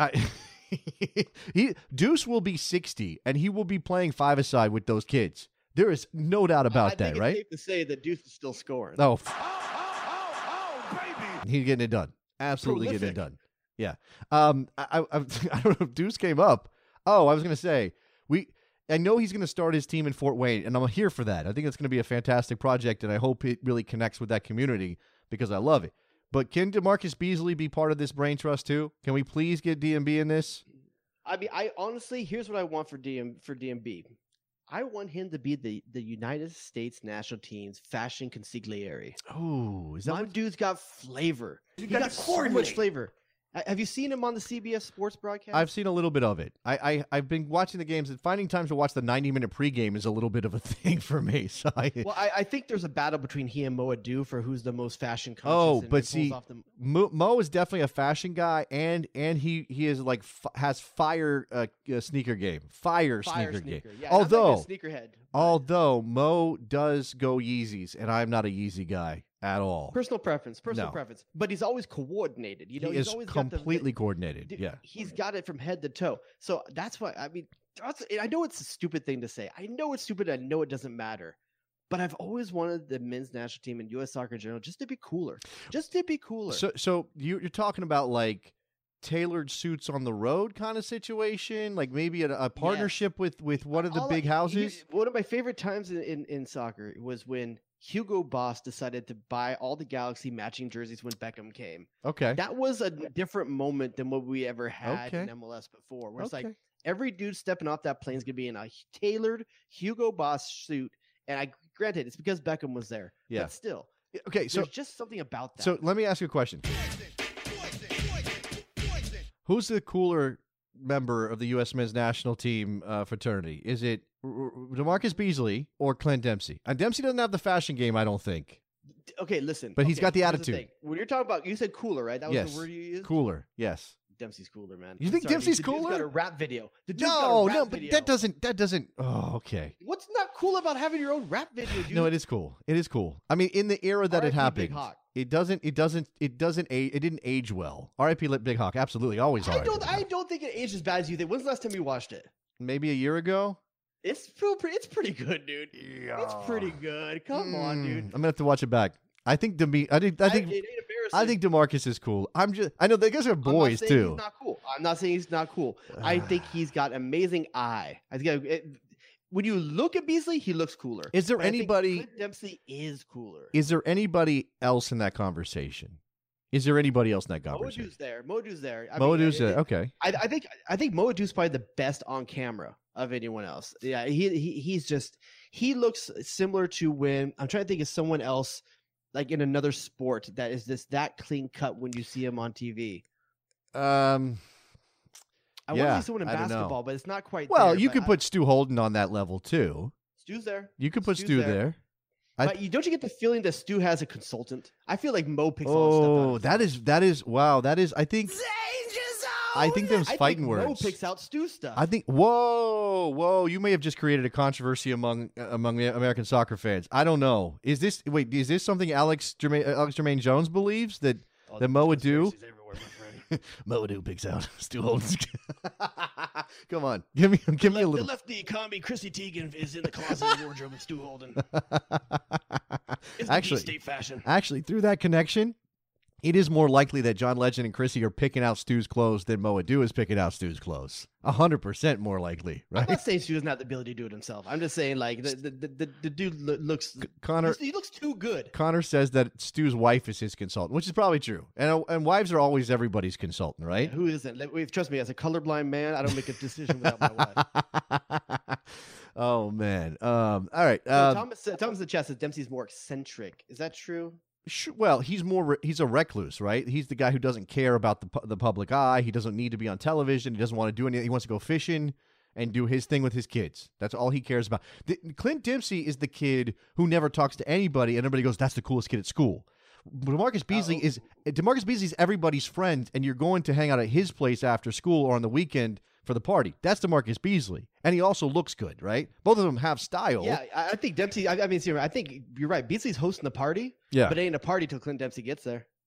[SPEAKER 4] Deuce will be 60, and he will be playing 5-a-side with those kids. There is no doubt about that, right?
[SPEAKER 5] It's safe to say that Deuce is still scoring.
[SPEAKER 4] Oh, He's getting it done. Absolutely getting it
[SPEAKER 5] Prolific.
[SPEAKER 4] done. Yeah. I don't know if Deuce came up. Oh, I was going to say, I know he's going to start his team in Fort Wayne, and I'm here for that. I think it's going to be a fantastic project, and I hope it really connects with that community because I love it. But can DeMarcus Beasley be part of this brain trust too? Can we please get DMB in this?
[SPEAKER 5] I mean, I honestly, here's what I want for DMB. I want him to be the United States national team's fashion consigliere.
[SPEAKER 4] Oh, is that
[SPEAKER 5] My
[SPEAKER 4] what?
[SPEAKER 5] dude's got flavor. He
[SPEAKER 2] gotta
[SPEAKER 5] got so much
[SPEAKER 2] coordinate.
[SPEAKER 5] flavor. Have you seen him on the CBS Sports broadcast?
[SPEAKER 4] I've seen a little bit of it. I've been watching the games, and finding time to watch the 90-minute pregame is a little bit of a thing for me. So
[SPEAKER 5] I think there's a battle between he and Mo Adu for who's the most fashion conscious.
[SPEAKER 4] Oh,
[SPEAKER 5] and
[SPEAKER 4] but
[SPEAKER 5] pulls
[SPEAKER 4] see,
[SPEAKER 5] off the-
[SPEAKER 4] Mo is definitely a fashion guy, and he is like has fire sneaker game, fire sneaker game.
[SPEAKER 5] Yeah, I'm not
[SPEAKER 4] although
[SPEAKER 5] a sneakerhead.
[SPEAKER 4] although Mo does go Yeezys, and I'm not a Yeezy guy at all.
[SPEAKER 5] Personal preference,
[SPEAKER 4] No.
[SPEAKER 5] but he's always coordinated. You know,
[SPEAKER 4] He
[SPEAKER 5] he's
[SPEAKER 4] is
[SPEAKER 5] always got
[SPEAKER 4] completely coordinated.
[SPEAKER 5] Dude,
[SPEAKER 4] Yeah.
[SPEAKER 5] he's got it from head to toe. So that's why I mean, I know it's a stupid thing to say. I know it's stupid. I know it doesn't matter. But I've always wanted the men's national team and U.S. soccer in general just to be cooler. Just to be cooler.
[SPEAKER 4] So you're talking about like tailored suits on the road kind of situation, like maybe a partnership with one of the big houses.
[SPEAKER 5] One of my favorite times in soccer was when Hugo Boss decided to buy all the Galaxy matching jerseys when Beckham came.
[SPEAKER 4] Okay.
[SPEAKER 5] That was a different moment than what we ever had in
[SPEAKER 4] Okay.
[SPEAKER 5] MLS before. Where it's like
[SPEAKER 4] Okay.
[SPEAKER 5] every dude stepping off that plane is gonna be in a tailored Hugo Boss suit. And I granted it's because Beckham was there.
[SPEAKER 4] Yeah.
[SPEAKER 5] But still,
[SPEAKER 4] Okay. So
[SPEAKER 5] there's just something about that.
[SPEAKER 4] so let me ask you a question. Who's the cooler member of the U.S. men's national team fraternity? Is it DeMarcus Beasley or Clint Dempsey? And Dempsey doesn't have the fashion game, I don't think.
[SPEAKER 5] okay, listen.
[SPEAKER 4] But he's
[SPEAKER 5] okay,
[SPEAKER 4] got the
[SPEAKER 5] here's
[SPEAKER 4] attitude.
[SPEAKER 5] thing. When you're talking about, you said cooler, right? That was
[SPEAKER 4] Yes.
[SPEAKER 5] the word you used.
[SPEAKER 4] Cooler, yes.
[SPEAKER 5] Dempsey's cooler, man.
[SPEAKER 4] You
[SPEAKER 5] I'm
[SPEAKER 4] think
[SPEAKER 5] sorry,
[SPEAKER 4] Dempsey's
[SPEAKER 5] the dude's
[SPEAKER 4] cooler?
[SPEAKER 5] got a rap video. The dude's got a
[SPEAKER 4] No,
[SPEAKER 5] rap
[SPEAKER 4] no, but
[SPEAKER 5] video.
[SPEAKER 4] that doesn't. Oh, okay.
[SPEAKER 5] What's not cool about having your own rap video, dude?
[SPEAKER 4] No, it is cool. It is cool. I mean, in the era that it
[SPEAKER 5] R.I.P. Big
[SPEAKER 4] happened,
[SPEAKER 5] Hawk.
[SPEAKER 4] it didn't age well. R.I.P. Big Hawk, absolutely, always.
[SPEAKER 5] I
[SPEAKER 4] R.I.P.
[SPEAKER 5] don't.
[SPEAKER 4] Big
[SPEAKER 5] I
[SPEAKER 4] Hawk.
[SPEAKER 5] don't think it aged as bad as you think. When's the last time you watched it?
[SPEAKER 4] Maybe a year ago.
[SPEAKER 5] It's pretty good, dude. It's pretty good. Come on, dude.
[SPEAKER 4] I'm gonna have to watch it back. I think I think
[SPEAKER 5] it ain't
[SPEAKER 4] I
[SPEAKER 5] embarrassing.
[SPEAKER 4] think DeMarcus is cool. I know they guys are
[SPEAKER 5] I'm not
[SPEAKER 4] boys
[SPEAKER 5] saying
[SPEAKER 4] too.
[SPEAKER 5] He's not cool. I'm not saying he's not cool. I think he's got amazing eye. I think when you look at Beasley, he looks cooler.
[SPEAKER 4] Is there
[SPEAKER 5] But I think
[SPEAKER 4] anybody?
[SPEAKER 5] Clint Dempsey is cooler.
[SPEAKER 4] Is there anybody else in that conversation? Is there anybody else in that conversation?
[SPEAKER 5] Moadu's there. Moadu's there. I
[SPEAKER 4] Mo
[SPEAKER 5] mean,
[SPEAKER 4] Adu's there. Okay.
[SPEAKER 5] I think Mo Adu's probably the best on camera of anyone else. Yeah, he looks similar to when I'm trying to think of someone else like in another sport that is that clean cut when you see him on TV. I want to
[SPEAKER 4] Yeah,
[SPEAKER 5] see someone in
[SPEAKER 4] I don't know.
[SPEAKER 5] basketball, but it's not quite.
[SPEAKER 4] Well,
[SPEAKER 5] there,
[SPEAKER 4] you
[SPEAKER 5] but
[SPEAKER 4] could put Stu Holden on that level too.
[SPEAKER 5] Stu's there.
[SPEAKER 4] You could put
[SPEAKER 5] Stu's
[SPEAKER 4] Stu
[SPEAKER 5] there.
[SPEAKER 4] there.
[SPEAKER 5] But don't you get the feeling that Stu has a consultant? I feel like Mo picks all the stuff out.
[SPEAKER 4] Oh,
[SPEAKER 5] of
[SPEAKER 4] that is wow. That is I think them's
[SPEAKER 5] I
[SPEAKER 4] fighting
[SPEAKER 5] think
[SPEAKER 4] words.
[SPEAKER 5] Mo picks out Stu stuff.
[SPEAKER 4] I think whoa. You may have just created a controversy among the American soccer fans. I don't know. Is this something Alex Jermaine Jones believes that Mo would do? Mo Adu picks out Stu Holden's. Come on, give me a little.
[SPEAKER 5] The lefty comedy Chrissy Teigen is in the closet wardrobe of Stu Holden. It's
[SPEAKER 4] Actually-
[SPEAKER 5] state fashion.
[SPEAKER 4] Actually, through that connection, it is more likely that John Legend and Chrissy are picking out Stu's clothes than Mo Adu is picking out Stu's clothes. 100% more likely,
[SPEAKER 5] I'm
[SPEAKER 4] right?
[SPEAKER 5] not saying Stu doesn't have the ability to do it himself. I'm just saying like the dude looks
[SPEAKER 4] Connor
[SPEAKER 5] he looks too good.
[SPEAKER 4] Connor says that Stu's wife is his consultant, which is probably true. And wives are always everybody's consultant, right?
[SPEAKER 5] Who isn't? Trust me, as a colorblind man, I don't make a decision without my wife.
[SPEAKER 4] Oh man. All right.
[SPEAKER 5] Thomas in the chat says Dempsey's more eccentric. Is that true?
[SPEAKER 4] Well, he's a recluse, right? He's the guy who doesn't care about the public eye. He doesn't need to be on television. He doesn't want to do anything. He wants to go fishing and do his thing with his kids. That's all he cares about. Clint Dempsey is the kid who never talks to anybody, and everybody goes, "That's the coolest kid at school." DeMarcus Beasley is everybody's friend, and you're going to hang out at his place after school or on the weekend for the party. That's DeMarcus Beasley, and he also looks good, right? Both of them have style.
[SPEAKER 5] Yeah, I think Dempsey. I mean, I think you're right. Beasley's hosting the party.
[SPEAKER 4] Yeah.
[SPEAKER 5] But it ain't a party till Clint Dempsey gets there.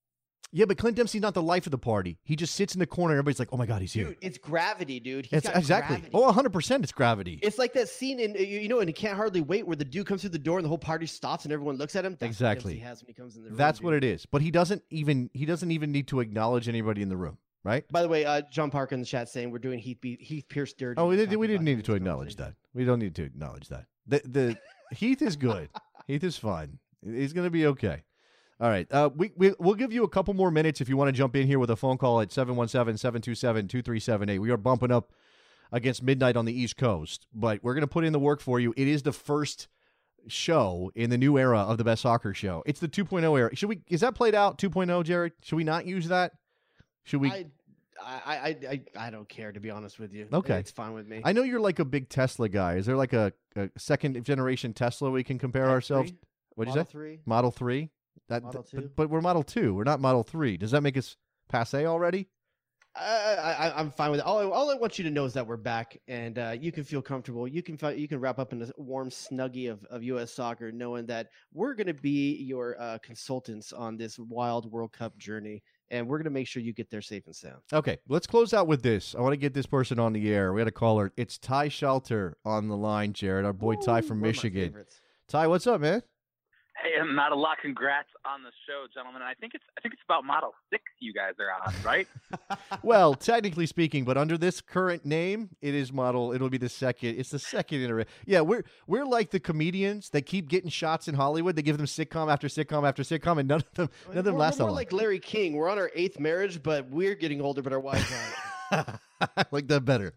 [SPEAKER 4] Yeah, but Clint Dempsey's not the life of the party. He just sits in the corner. Everybody's like, "Oh my God, he's here."
[SPEAKER 5] Dude, it's gravity, dude.
[SPEAKER 4] It's exactly.
[SPEAKER 5] Gravity.
[SPEAKER 4] Oh, 100%. It's gravity.
[SPEAKER 5] It's like that scene in and He Can't Hardly Wait, where the dude comes through the door and the whole party stops and everyone looks at him. That's
[SPEAKER 4] Exactly.
[SPEAKER 5] What Dempsey has when he comes in the room.
[SPEAKER 4] That's what it is. But he doesn't even need to acknowledge anybody in the room, right?
[SPEAKER 5] By the way, John Parker in the chat saying we're doing Heath Pierce dirty.
[SPEAKER 4] Oh, we
[SPEAKER 5] Talking
[SPEAKER 4] didn't
[SPEAKER 5] about
[SPEAKER 4] need
[SPEAKER 5] him
[SPEAKER 4] to
[SPEAKER 5] in this
[SPEAKER 4] acknowledge that.
[SPEAKER 5] conversation.
[SPEAKER 4] We don't need to acknowledge that. The Heath is good. Heath is fine. He's going to be okay. All right. We'll give you a couple more minutes if you want to jump in here with a phone call at 717-727-2378. We are bumping up against midnight on the East Coast, but we're going to put in the work for you. It is the first show in the new era of the Best Soccer Show. It's the 2.0 era. Is that played out, 2.0, Jared? Should we not use that? Should we?
[SPEAKER 5] I don't care, to be honest with you.
[SPEAKER 4] Okay.
[SPEAKER 5] It's fine with me.
[SPEAKER 4] I know you're like a big Tesla guy. Is there like a second generation Tesla we can compare ourselves? What'd you say?
[SPEAKER 5] 3.
[SPEAKER 4] Model 3?
[SPEAKER 5] Model 2.
[SPEAKER 4] But we're Model 2. We're not Model 3. Does that make us passe already?
[SPEAKER 5] I'm fine with it. All I want you to know is that we're back, and you can feel comfortable. You can wrap up in a warm snuggie of U.S. soccer, knowing that we're going to be your consultants on this wild World Cup journey, and we're going to make sure you get there safe and sound.
[SPEAKER 4] Okay, let's close out with this. I want to get this person on the air. We had a caller. It's Ty Shelter on the line, Jared, our boy Ty from
[SPEAKER 5] One of my
[SPEAKER 4] Michigan.
[SPEAKER 5] favorites.
[SPEAKER 4] Ty, what's up, man?
[SPEAKER 8] Hey, not a lot. Congrats on the show, gentlemen. I think it's about Model 6 you guys are on, right?
[SPEAKER 4] Well, technically speaking, but under this current name, it'll be the second. It's the second iteration. Yeah, we're like the comedians that keep getting shots in Hollywood. They give them sitcom after sitcom after sitcom, and none of them last that
[SPEAKER 5] We're
[SPEAKER 4] long.
[SPEAKER 5] like Larry King. We're on our 8th marriage, but we're getting older, but our wives aren't.
[SPEAKER 4] I like that better.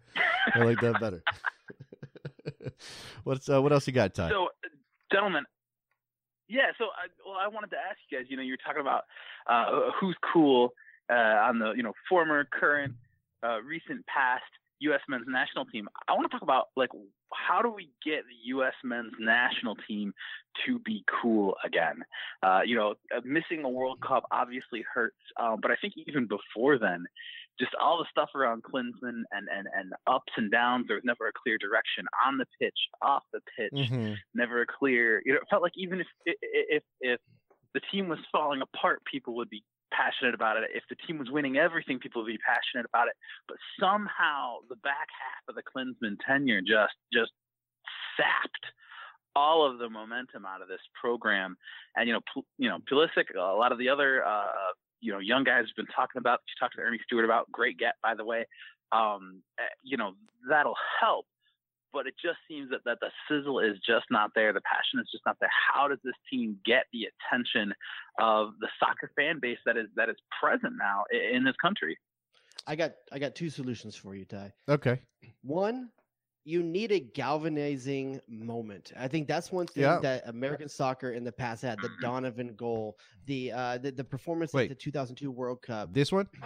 [SPEAKER 4] What else you got, Ty?
[SPEAKER 8] So, gentlemen, yeah. So, I wanted to ask you guys. You were talking about who's cool on the former, current, recent, past U.S. men's national team. I want to talk about how do we get the U.S. men's national team to be cool again? Missing a World Cup obviously hurts, but I think even before then, just all the stuff around Klinsmann and ups and downs. There was never a clear direction on the pitch, off the pitch, never a clear. It felt like even if the team was falling apart, people would be passionate about it. If the team was winning everything, people would be passionate about it. But somehow the back half of the Klinsmann tenure just sapped all of the momentum out of this program. And Pulisic, a lot of the other young guys have been talking about. You talked to Ernie Stewart about. Great get, by the way. That'll help. But it just seems that the sizzle is just not there. The passion is just not there. How does this team get the attention of the soccer fan base that is present now in this country?
[SPEAKER 5] I got 2 solutions for you, Ty.
[SPEAKER 4] Okay.
[SPEAKER 5] One, you need a galvanizing moment. I think that's one thing that American soccer in the past had. The Donovan goal, the performance at the 2002 World Cup.
[SPEAKER 4] This one?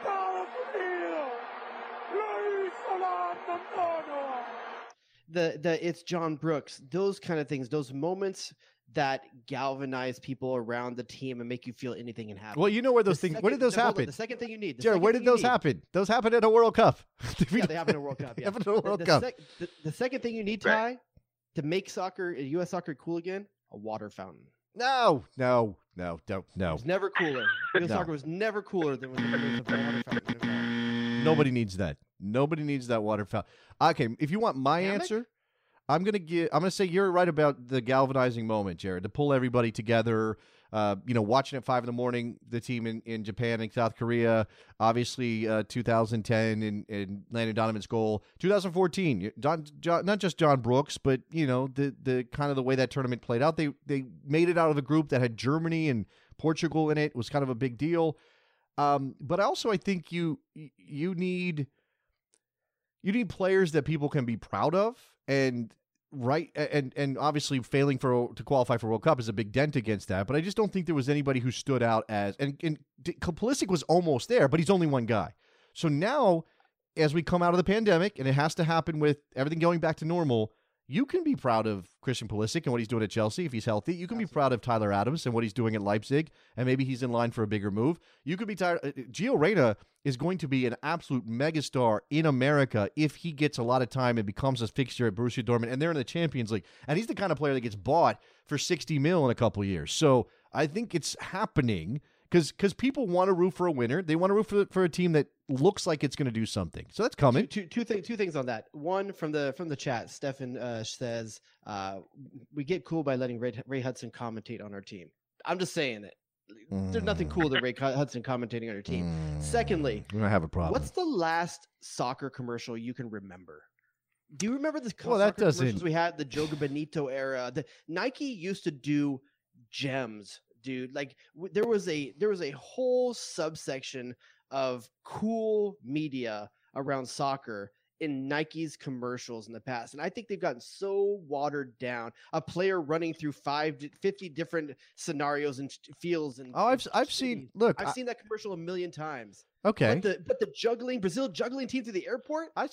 [SPEAKER 5] It's John Brooks. Those kind of things. Those moments that galvanize people around the team and make you feel anything can happen.
[SPEAKER 4] Well, you know where those things. Where did those happen?
[SPEAKER 5] The second thing you need.
[SPEAKER 4] Jared, where did those happen? Those happened at a World Cup.
[SPEAKER 5] Yeah, they happened at a World Cup. Yeah.
[SPEAKER 4] Happened at a World Cup.
[SPEAKER 5] The second thing you need, Ty, to make soccer, U.S. soccer, cool again, a water fountain.
[SPEAKER 4] No.
[SPEAKER 5] It was never cooler. U.S. soccer was never cooler than when there was a water fountain.
[SPEAKER 4] Nobody needs that. Nobody needs that water fountain. Okay, if you want my answer, I'm gonna say you're right about the galvanizing moment, Jared, to pull everybody together. Watching at 5 a.m, the team in Japan and South Korea, obviously 2010 and Landon Donovan's goal. 2014, not just John Brooks, but the kind of the way that tournament played out. They made it out of a group that had Germany and Portugal in it. It was kind of a big deal. But also I think you need players that people can be proud of, and obviously failing to qualify for World Cup is a big dent against that. But I just don't think there was anybody who stood out as, and Pulisic was almost there, but he's only one guy. So now, as we come out of the pandemic, and it has to happen with everything going back to normal, you can be proud of Christian Pulisic and what he's doing at Chelsea if he's healthy. You can be proud of Tyler Adams and what he's doing at Leipzig, and maybe he's in line for a bigger move. You could be tired. Gio Reyna is going to be an absolute megastar in America if he gets a lot of time and becomes a fixture at Borussia Dortmund, and they're in the Champions League. And he's the kind of player that gets bought for $60 million in a couple of years. So I think it's happening. Because people want to root for a winner. They want to root for a team that looks like it's going to do something. So that's coming.
[SPEAKER 5] Two things on that. One from the chat, Stefan says we get cool by letting Ray Hudson commentate on our team. I'm just saying it. There's nothing cool than Ray Hudson commentating on your team. Secondly,
[SPEAKER 4] we're gonna have a problem.
[SPEAKER 5] What's the last soccer commercial you can remember? Do you remember the
[SPEAKER 4] commercials
[SPEAKER 5] we had, the Joga Bonito era? The Nike used to do gems, dude. Like there was a whole subsection of cool media around soccer in Nike's commercials in the past. And I think they've gotten so watered down. A player running through 50 different scenarios and fields. And
[SPEAKER 4] I've seen
[SPEAKER 5] that commercial a million times.
[SPEAKER 4] Okay.
[SPEAKER 5] But the Brazil juggling team through the airport?
[SPEAKER 4] I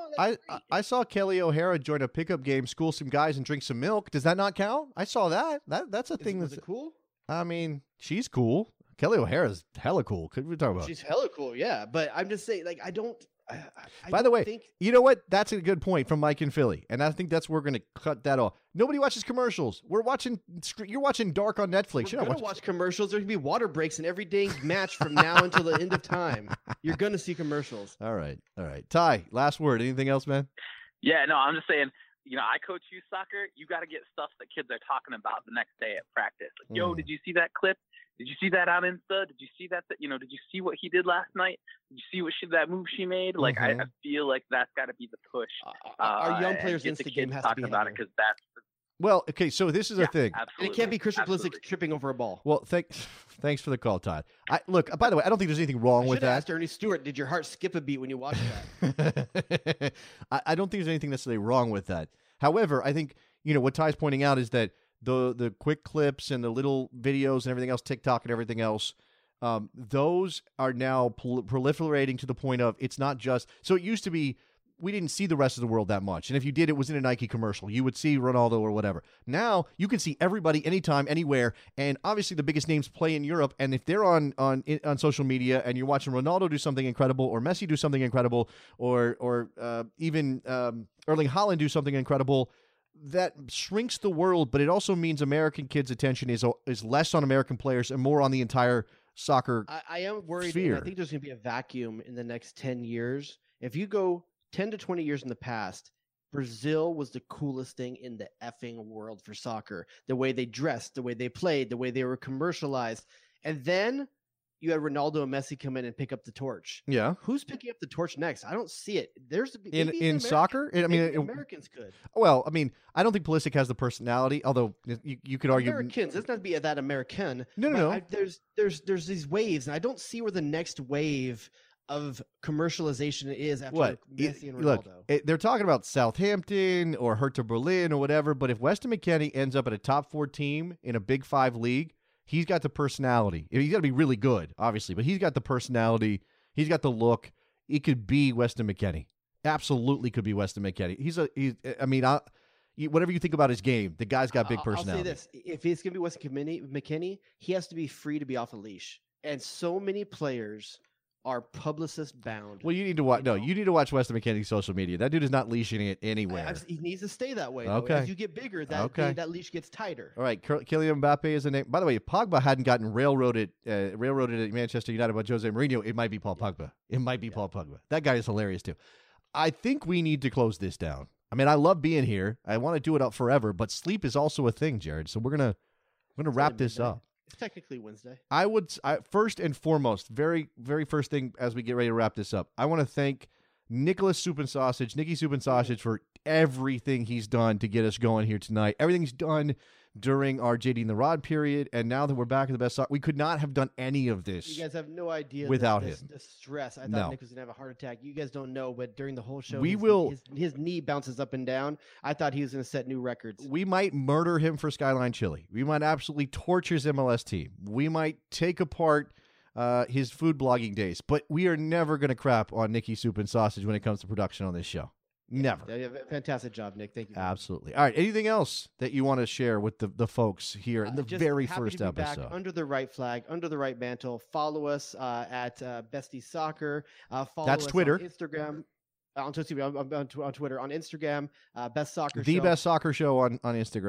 [SPEAKER 4] saw Kelly O'Hara join a pickup game, school some guys, and drink some milk. Does that not count? I saw that. That's a thing that's
[SPEAKER 5] cool.
[SPEAKER 4] I mean, she's cool. Kelly O'Hara's hella cool. Could we talk about?
[SPEAKER 5] She's hella cool, yeah. But I'm just saying, like, I don't.
[SPEAKER 4] By the way, you know what? That's a good point from Mike in Philly, and I think that's where we're going to cut that off. Nobody watches commercials. You're watching Dark on Netflix.
[SPEAKER 5] You're going to watch commercials. There's going to be water breaks in every dang match from now until the end of time. You're going to see commercials.
[SPEAKER 4] All right. Ty, last word. Anything else, man?
[SPEAKER 8] Yeah, no, I'm just saying, I coach youth soccer. You got to get stuff that kids are talking about the next day at practice. Like, yo, did you see that clip? Did you see that on Insta? Did you see that? Did you see what he did last night? Did you see that move she made? Like, I feel like that's got to be the push.
[SPEAKER 5] Our young players'
[SPEAKER 8] Insta
[SPEAKER 5] game has to be
[SPEAKER 8] about it, because that's.
[SPEAKER 4] Well, okay, so this is a thing.
[SPEAKER 5] And it can't be Christian Pulisic tripping over a ball.
[SPEAKER 4] Well, thanks for the call, Todd. Look, by the way, I don't think there's anything wrong with that.
[SPEAKER 5] I asked Ernie Stewart, did your heart skip a beat when you watched that?
[SPEAKER 4] I don't think there's anything necessarily wrong with that. However, I think, what Ty's pointing out is that the quick clips and the little videos and everything else, TikTok and everything else, those are now proliferating to the point of it's not just – so it used to be we didn't see the rest of the world that much. And if you did, it was in a Nike commercial. You would see Ronaldo or whatever. Now you can see everybody anytime, anywhere. And obviously the biggest names play in Europe. And if they're on social media and you're watching Ronaldo do something incredible or Messi do something incredible or even Erling Haaland do something incredible, that shrinks the world. But it also means American kids' attention is less on American players and more on the entire soccer
[SPEAKER 5] I am worried.
[SPEAKER 4] sphere.
[SPEAKER 5] I think there's going to be a vacuum in the next 10 years. If you go 10 to 20 years in the past, Brazil was the coolest thing in the effing world for soccer. The way they dressed, the way they played, the way they were commercialized. And then you had Ronaldo and Messi come in and pick up the torch.
[SPEAKER 4] Yeah.
[SPEAKER 5] Who's picking up the torch next? I don't see it. There's
[SPEAKER 4] in soccer?
[SPEAKER 5] Americans could.
[SPEAKER 4] Well, I mean, I don't think Pulisic has the personality, although you could argue
[SPEAKER 5] Americans. It's not to be that American.
[SPEAKER 4] No.
[SPEAKER 5] There's these waves, and I don't see where the next wave of commercialization is after Messi and Ronaldo.
[SPEAKER 4] Look, they're talking about Southampton or Hertha Berlin or whatever, but if Weston McKennie ends up at a top 4 team in a Big 5 league, he's got the personality. He's got to be really good, obviously, but he's got the personality. He's got the look. It could be Weston McKennie. Absolutely could be Weston McKennie. Whatever you think about his game, the guy's got big personality.
[SPEAKER 5] I'll say this. If it's going to be Weston McKennie, he has to be free to be off a leash. And so many players are publicist bound.
[SPEAKER 4] Well, you need to watch. No, you need to watch Weston McKennie's social media. That dude is not leashing it anywhere.
[SPEAKER 5] He needs to stay that way.
[SPEAKER 4] Okay.
[SPEAKER 5] As you get bigger, that leash gets tighter.
[SPEAKER 4] All right, Kylian Mbappe is the name. By the way, if Pogba hadn't gotten railroaded at Manchester United by Jose Mourinho, it might be Paul Pogba. It might be Paul Pogba. That guy is hilarious too. I think we need to close this down. I mean, I love being here. I want to do it up forever, but sleep is also a thing, Jared. So we're gonna wrap this up.
[SPEAKER 5] It's technically Wednesday.
[SPEAKER 4] First and foremost, very, very first thing as we get ready to wrap this up, I want to thank Nicky Soup and Sausage, for everything he's done to get us going here tonight. Everything's done during our JD and the Rod period, and now that we're back at the best, we could not have done any of this.
[SPEAKER 5] You guys have no idea
[SPEAKER 4] without him.
[SPEAKER 5] The stress. I thought Nick was gonna have a heart attack. You guys don't know, but during the whole show, his knee bounces up and down. I thought he was gonna set new records.
[SPEAKER 4] We might murder him for Skyline Chili. We might absolutely torture his MLS team. We might take apart his food blogging days, but we are never gonna crap on Nicky Soup and Sausage when it comes to production on this show. Never.
[SPEAKER 5] Fantastic job, Nick. Thank you.
[SPEAKER 4] Absolutely. All right. Anything else that you want to share with the folks here in the very first episode?
[SPEAKER 5] Back under the right flag, under the right mantle. Follow us at Bestie Soccer.
[SPEAKER 4] That's Twitter.
[SPEAKER 5] On Instagram. On Twitter, on Instagram, Best Soccer Show.
[SPEAKER 4] The Best Soccer Show on Instagram.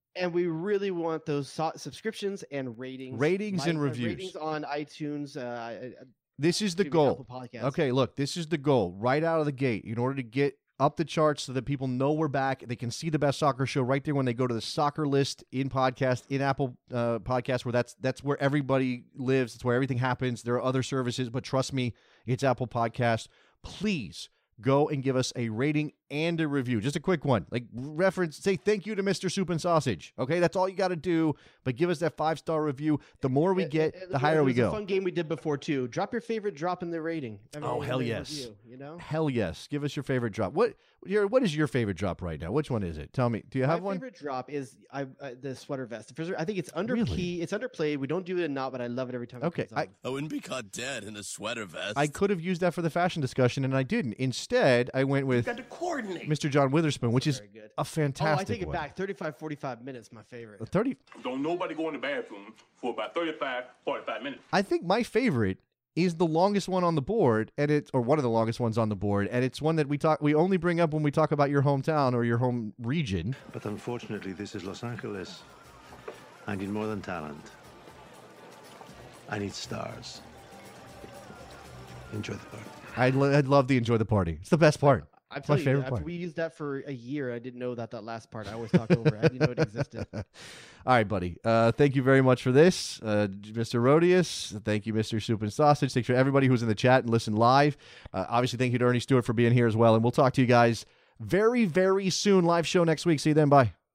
[SPEAKER 5] And we really want those subscriptions and ratings.
[SPEAKER 4] Ratings and reviews.
[SPEAKER 5] Ratings on iTunes.
[SPEAKER 4] This is the goal.
[SPEAKER 5] Apple Podcasts.
[SPEAKER 4] Okay, look, this is the goal right out of the gate in order to get up the charts so that people know we're back. They can see the best soccer show right there when they go to the soccer list in podcast, in Apple Podcasts, where that's where everybody lives. It's where everything happens. There are other services, but trust me, it's Apple Podcasts. Please go and give us a rating and a review. Just a quick one. Like say thank you to Mr. Soup and Sausage. Okay, that's all you got to do. But give us that 5-star review. The more we get, the higher we go.
[SPEAKER 5] It was a fun game we did before too. Drop your favorite drop in the rating.
[SPEAKER 4] Oh, hell yes.
[SPEAKER 5] Review, you know?
[SPEAKER 4] Hell yes. Give us your favorite drop. What is your favorite drop right now? Which one is it? Tell me. Do you have one?
[SPEAKER 5] My favorite drop is the sweater vest. I think it's
[SPEAKER 4] Really?
[SPEAKER 5] It's underplayed. We don't do it enough, but I love it every time.
[SPEAKER 4] Okay,
[SPEAKER 5] It comes on.
[SPEAKER 9] I wouldn't be caught dead in a sweater vest.
[SPEAKER 4] I could have used that for the fashion discussion, and I didn't. Instead, I went with
[SPEAKER 9] got to coordinate.
[SPEAKER 4] Mr. John Witherspoon, which is
[SPEAKER 5] Very good.
[SPEAKER 4] a fantastic
[SPEAKER 5] I take it
[SPEAKER 4] one.
[SPEAKER 5] back. 35-45 minutes, my favorite.
[SPEAKER 4] 30.
[SPEAKER 6] Don't nobody go in the bathroom for about 35-45 minutes.
[SPEAKER 4] I think my favorite is the longest one on the board, or one of the longest ones on the board, and it's one that we only bring up when we talk about your hometown or your home region.
[SPEAKER 10] But unfortunately, this is Los Angeles. I need more than talent. I need stars. Enjoy the party.
[SPEAKER 4] I'd love the enjoy the party. It's the best part.
[SPEAKER 5] I'm
[SPEAKER 4] my
[SPEAKER 5] telling you,
[SPEAKER 4] favorite
[SPEAKER 5] after
[SPEAKER 4] part.
[SPEAKER 5] we used that for a year, I didn't know that last part. I always talk over it. I didn't know it existed.
[SPEAKER 4] All right, buddy. Thank you very much for this, Mr. Rodius. Thank you, Mr. Soup and Sausage. Thanks for everybody who's in the chat and listened live. Obviously, thank you to Ernie Stewart for being here as well. And we'll talk to you guys very, very soon. Live show next week. See you then. Bye.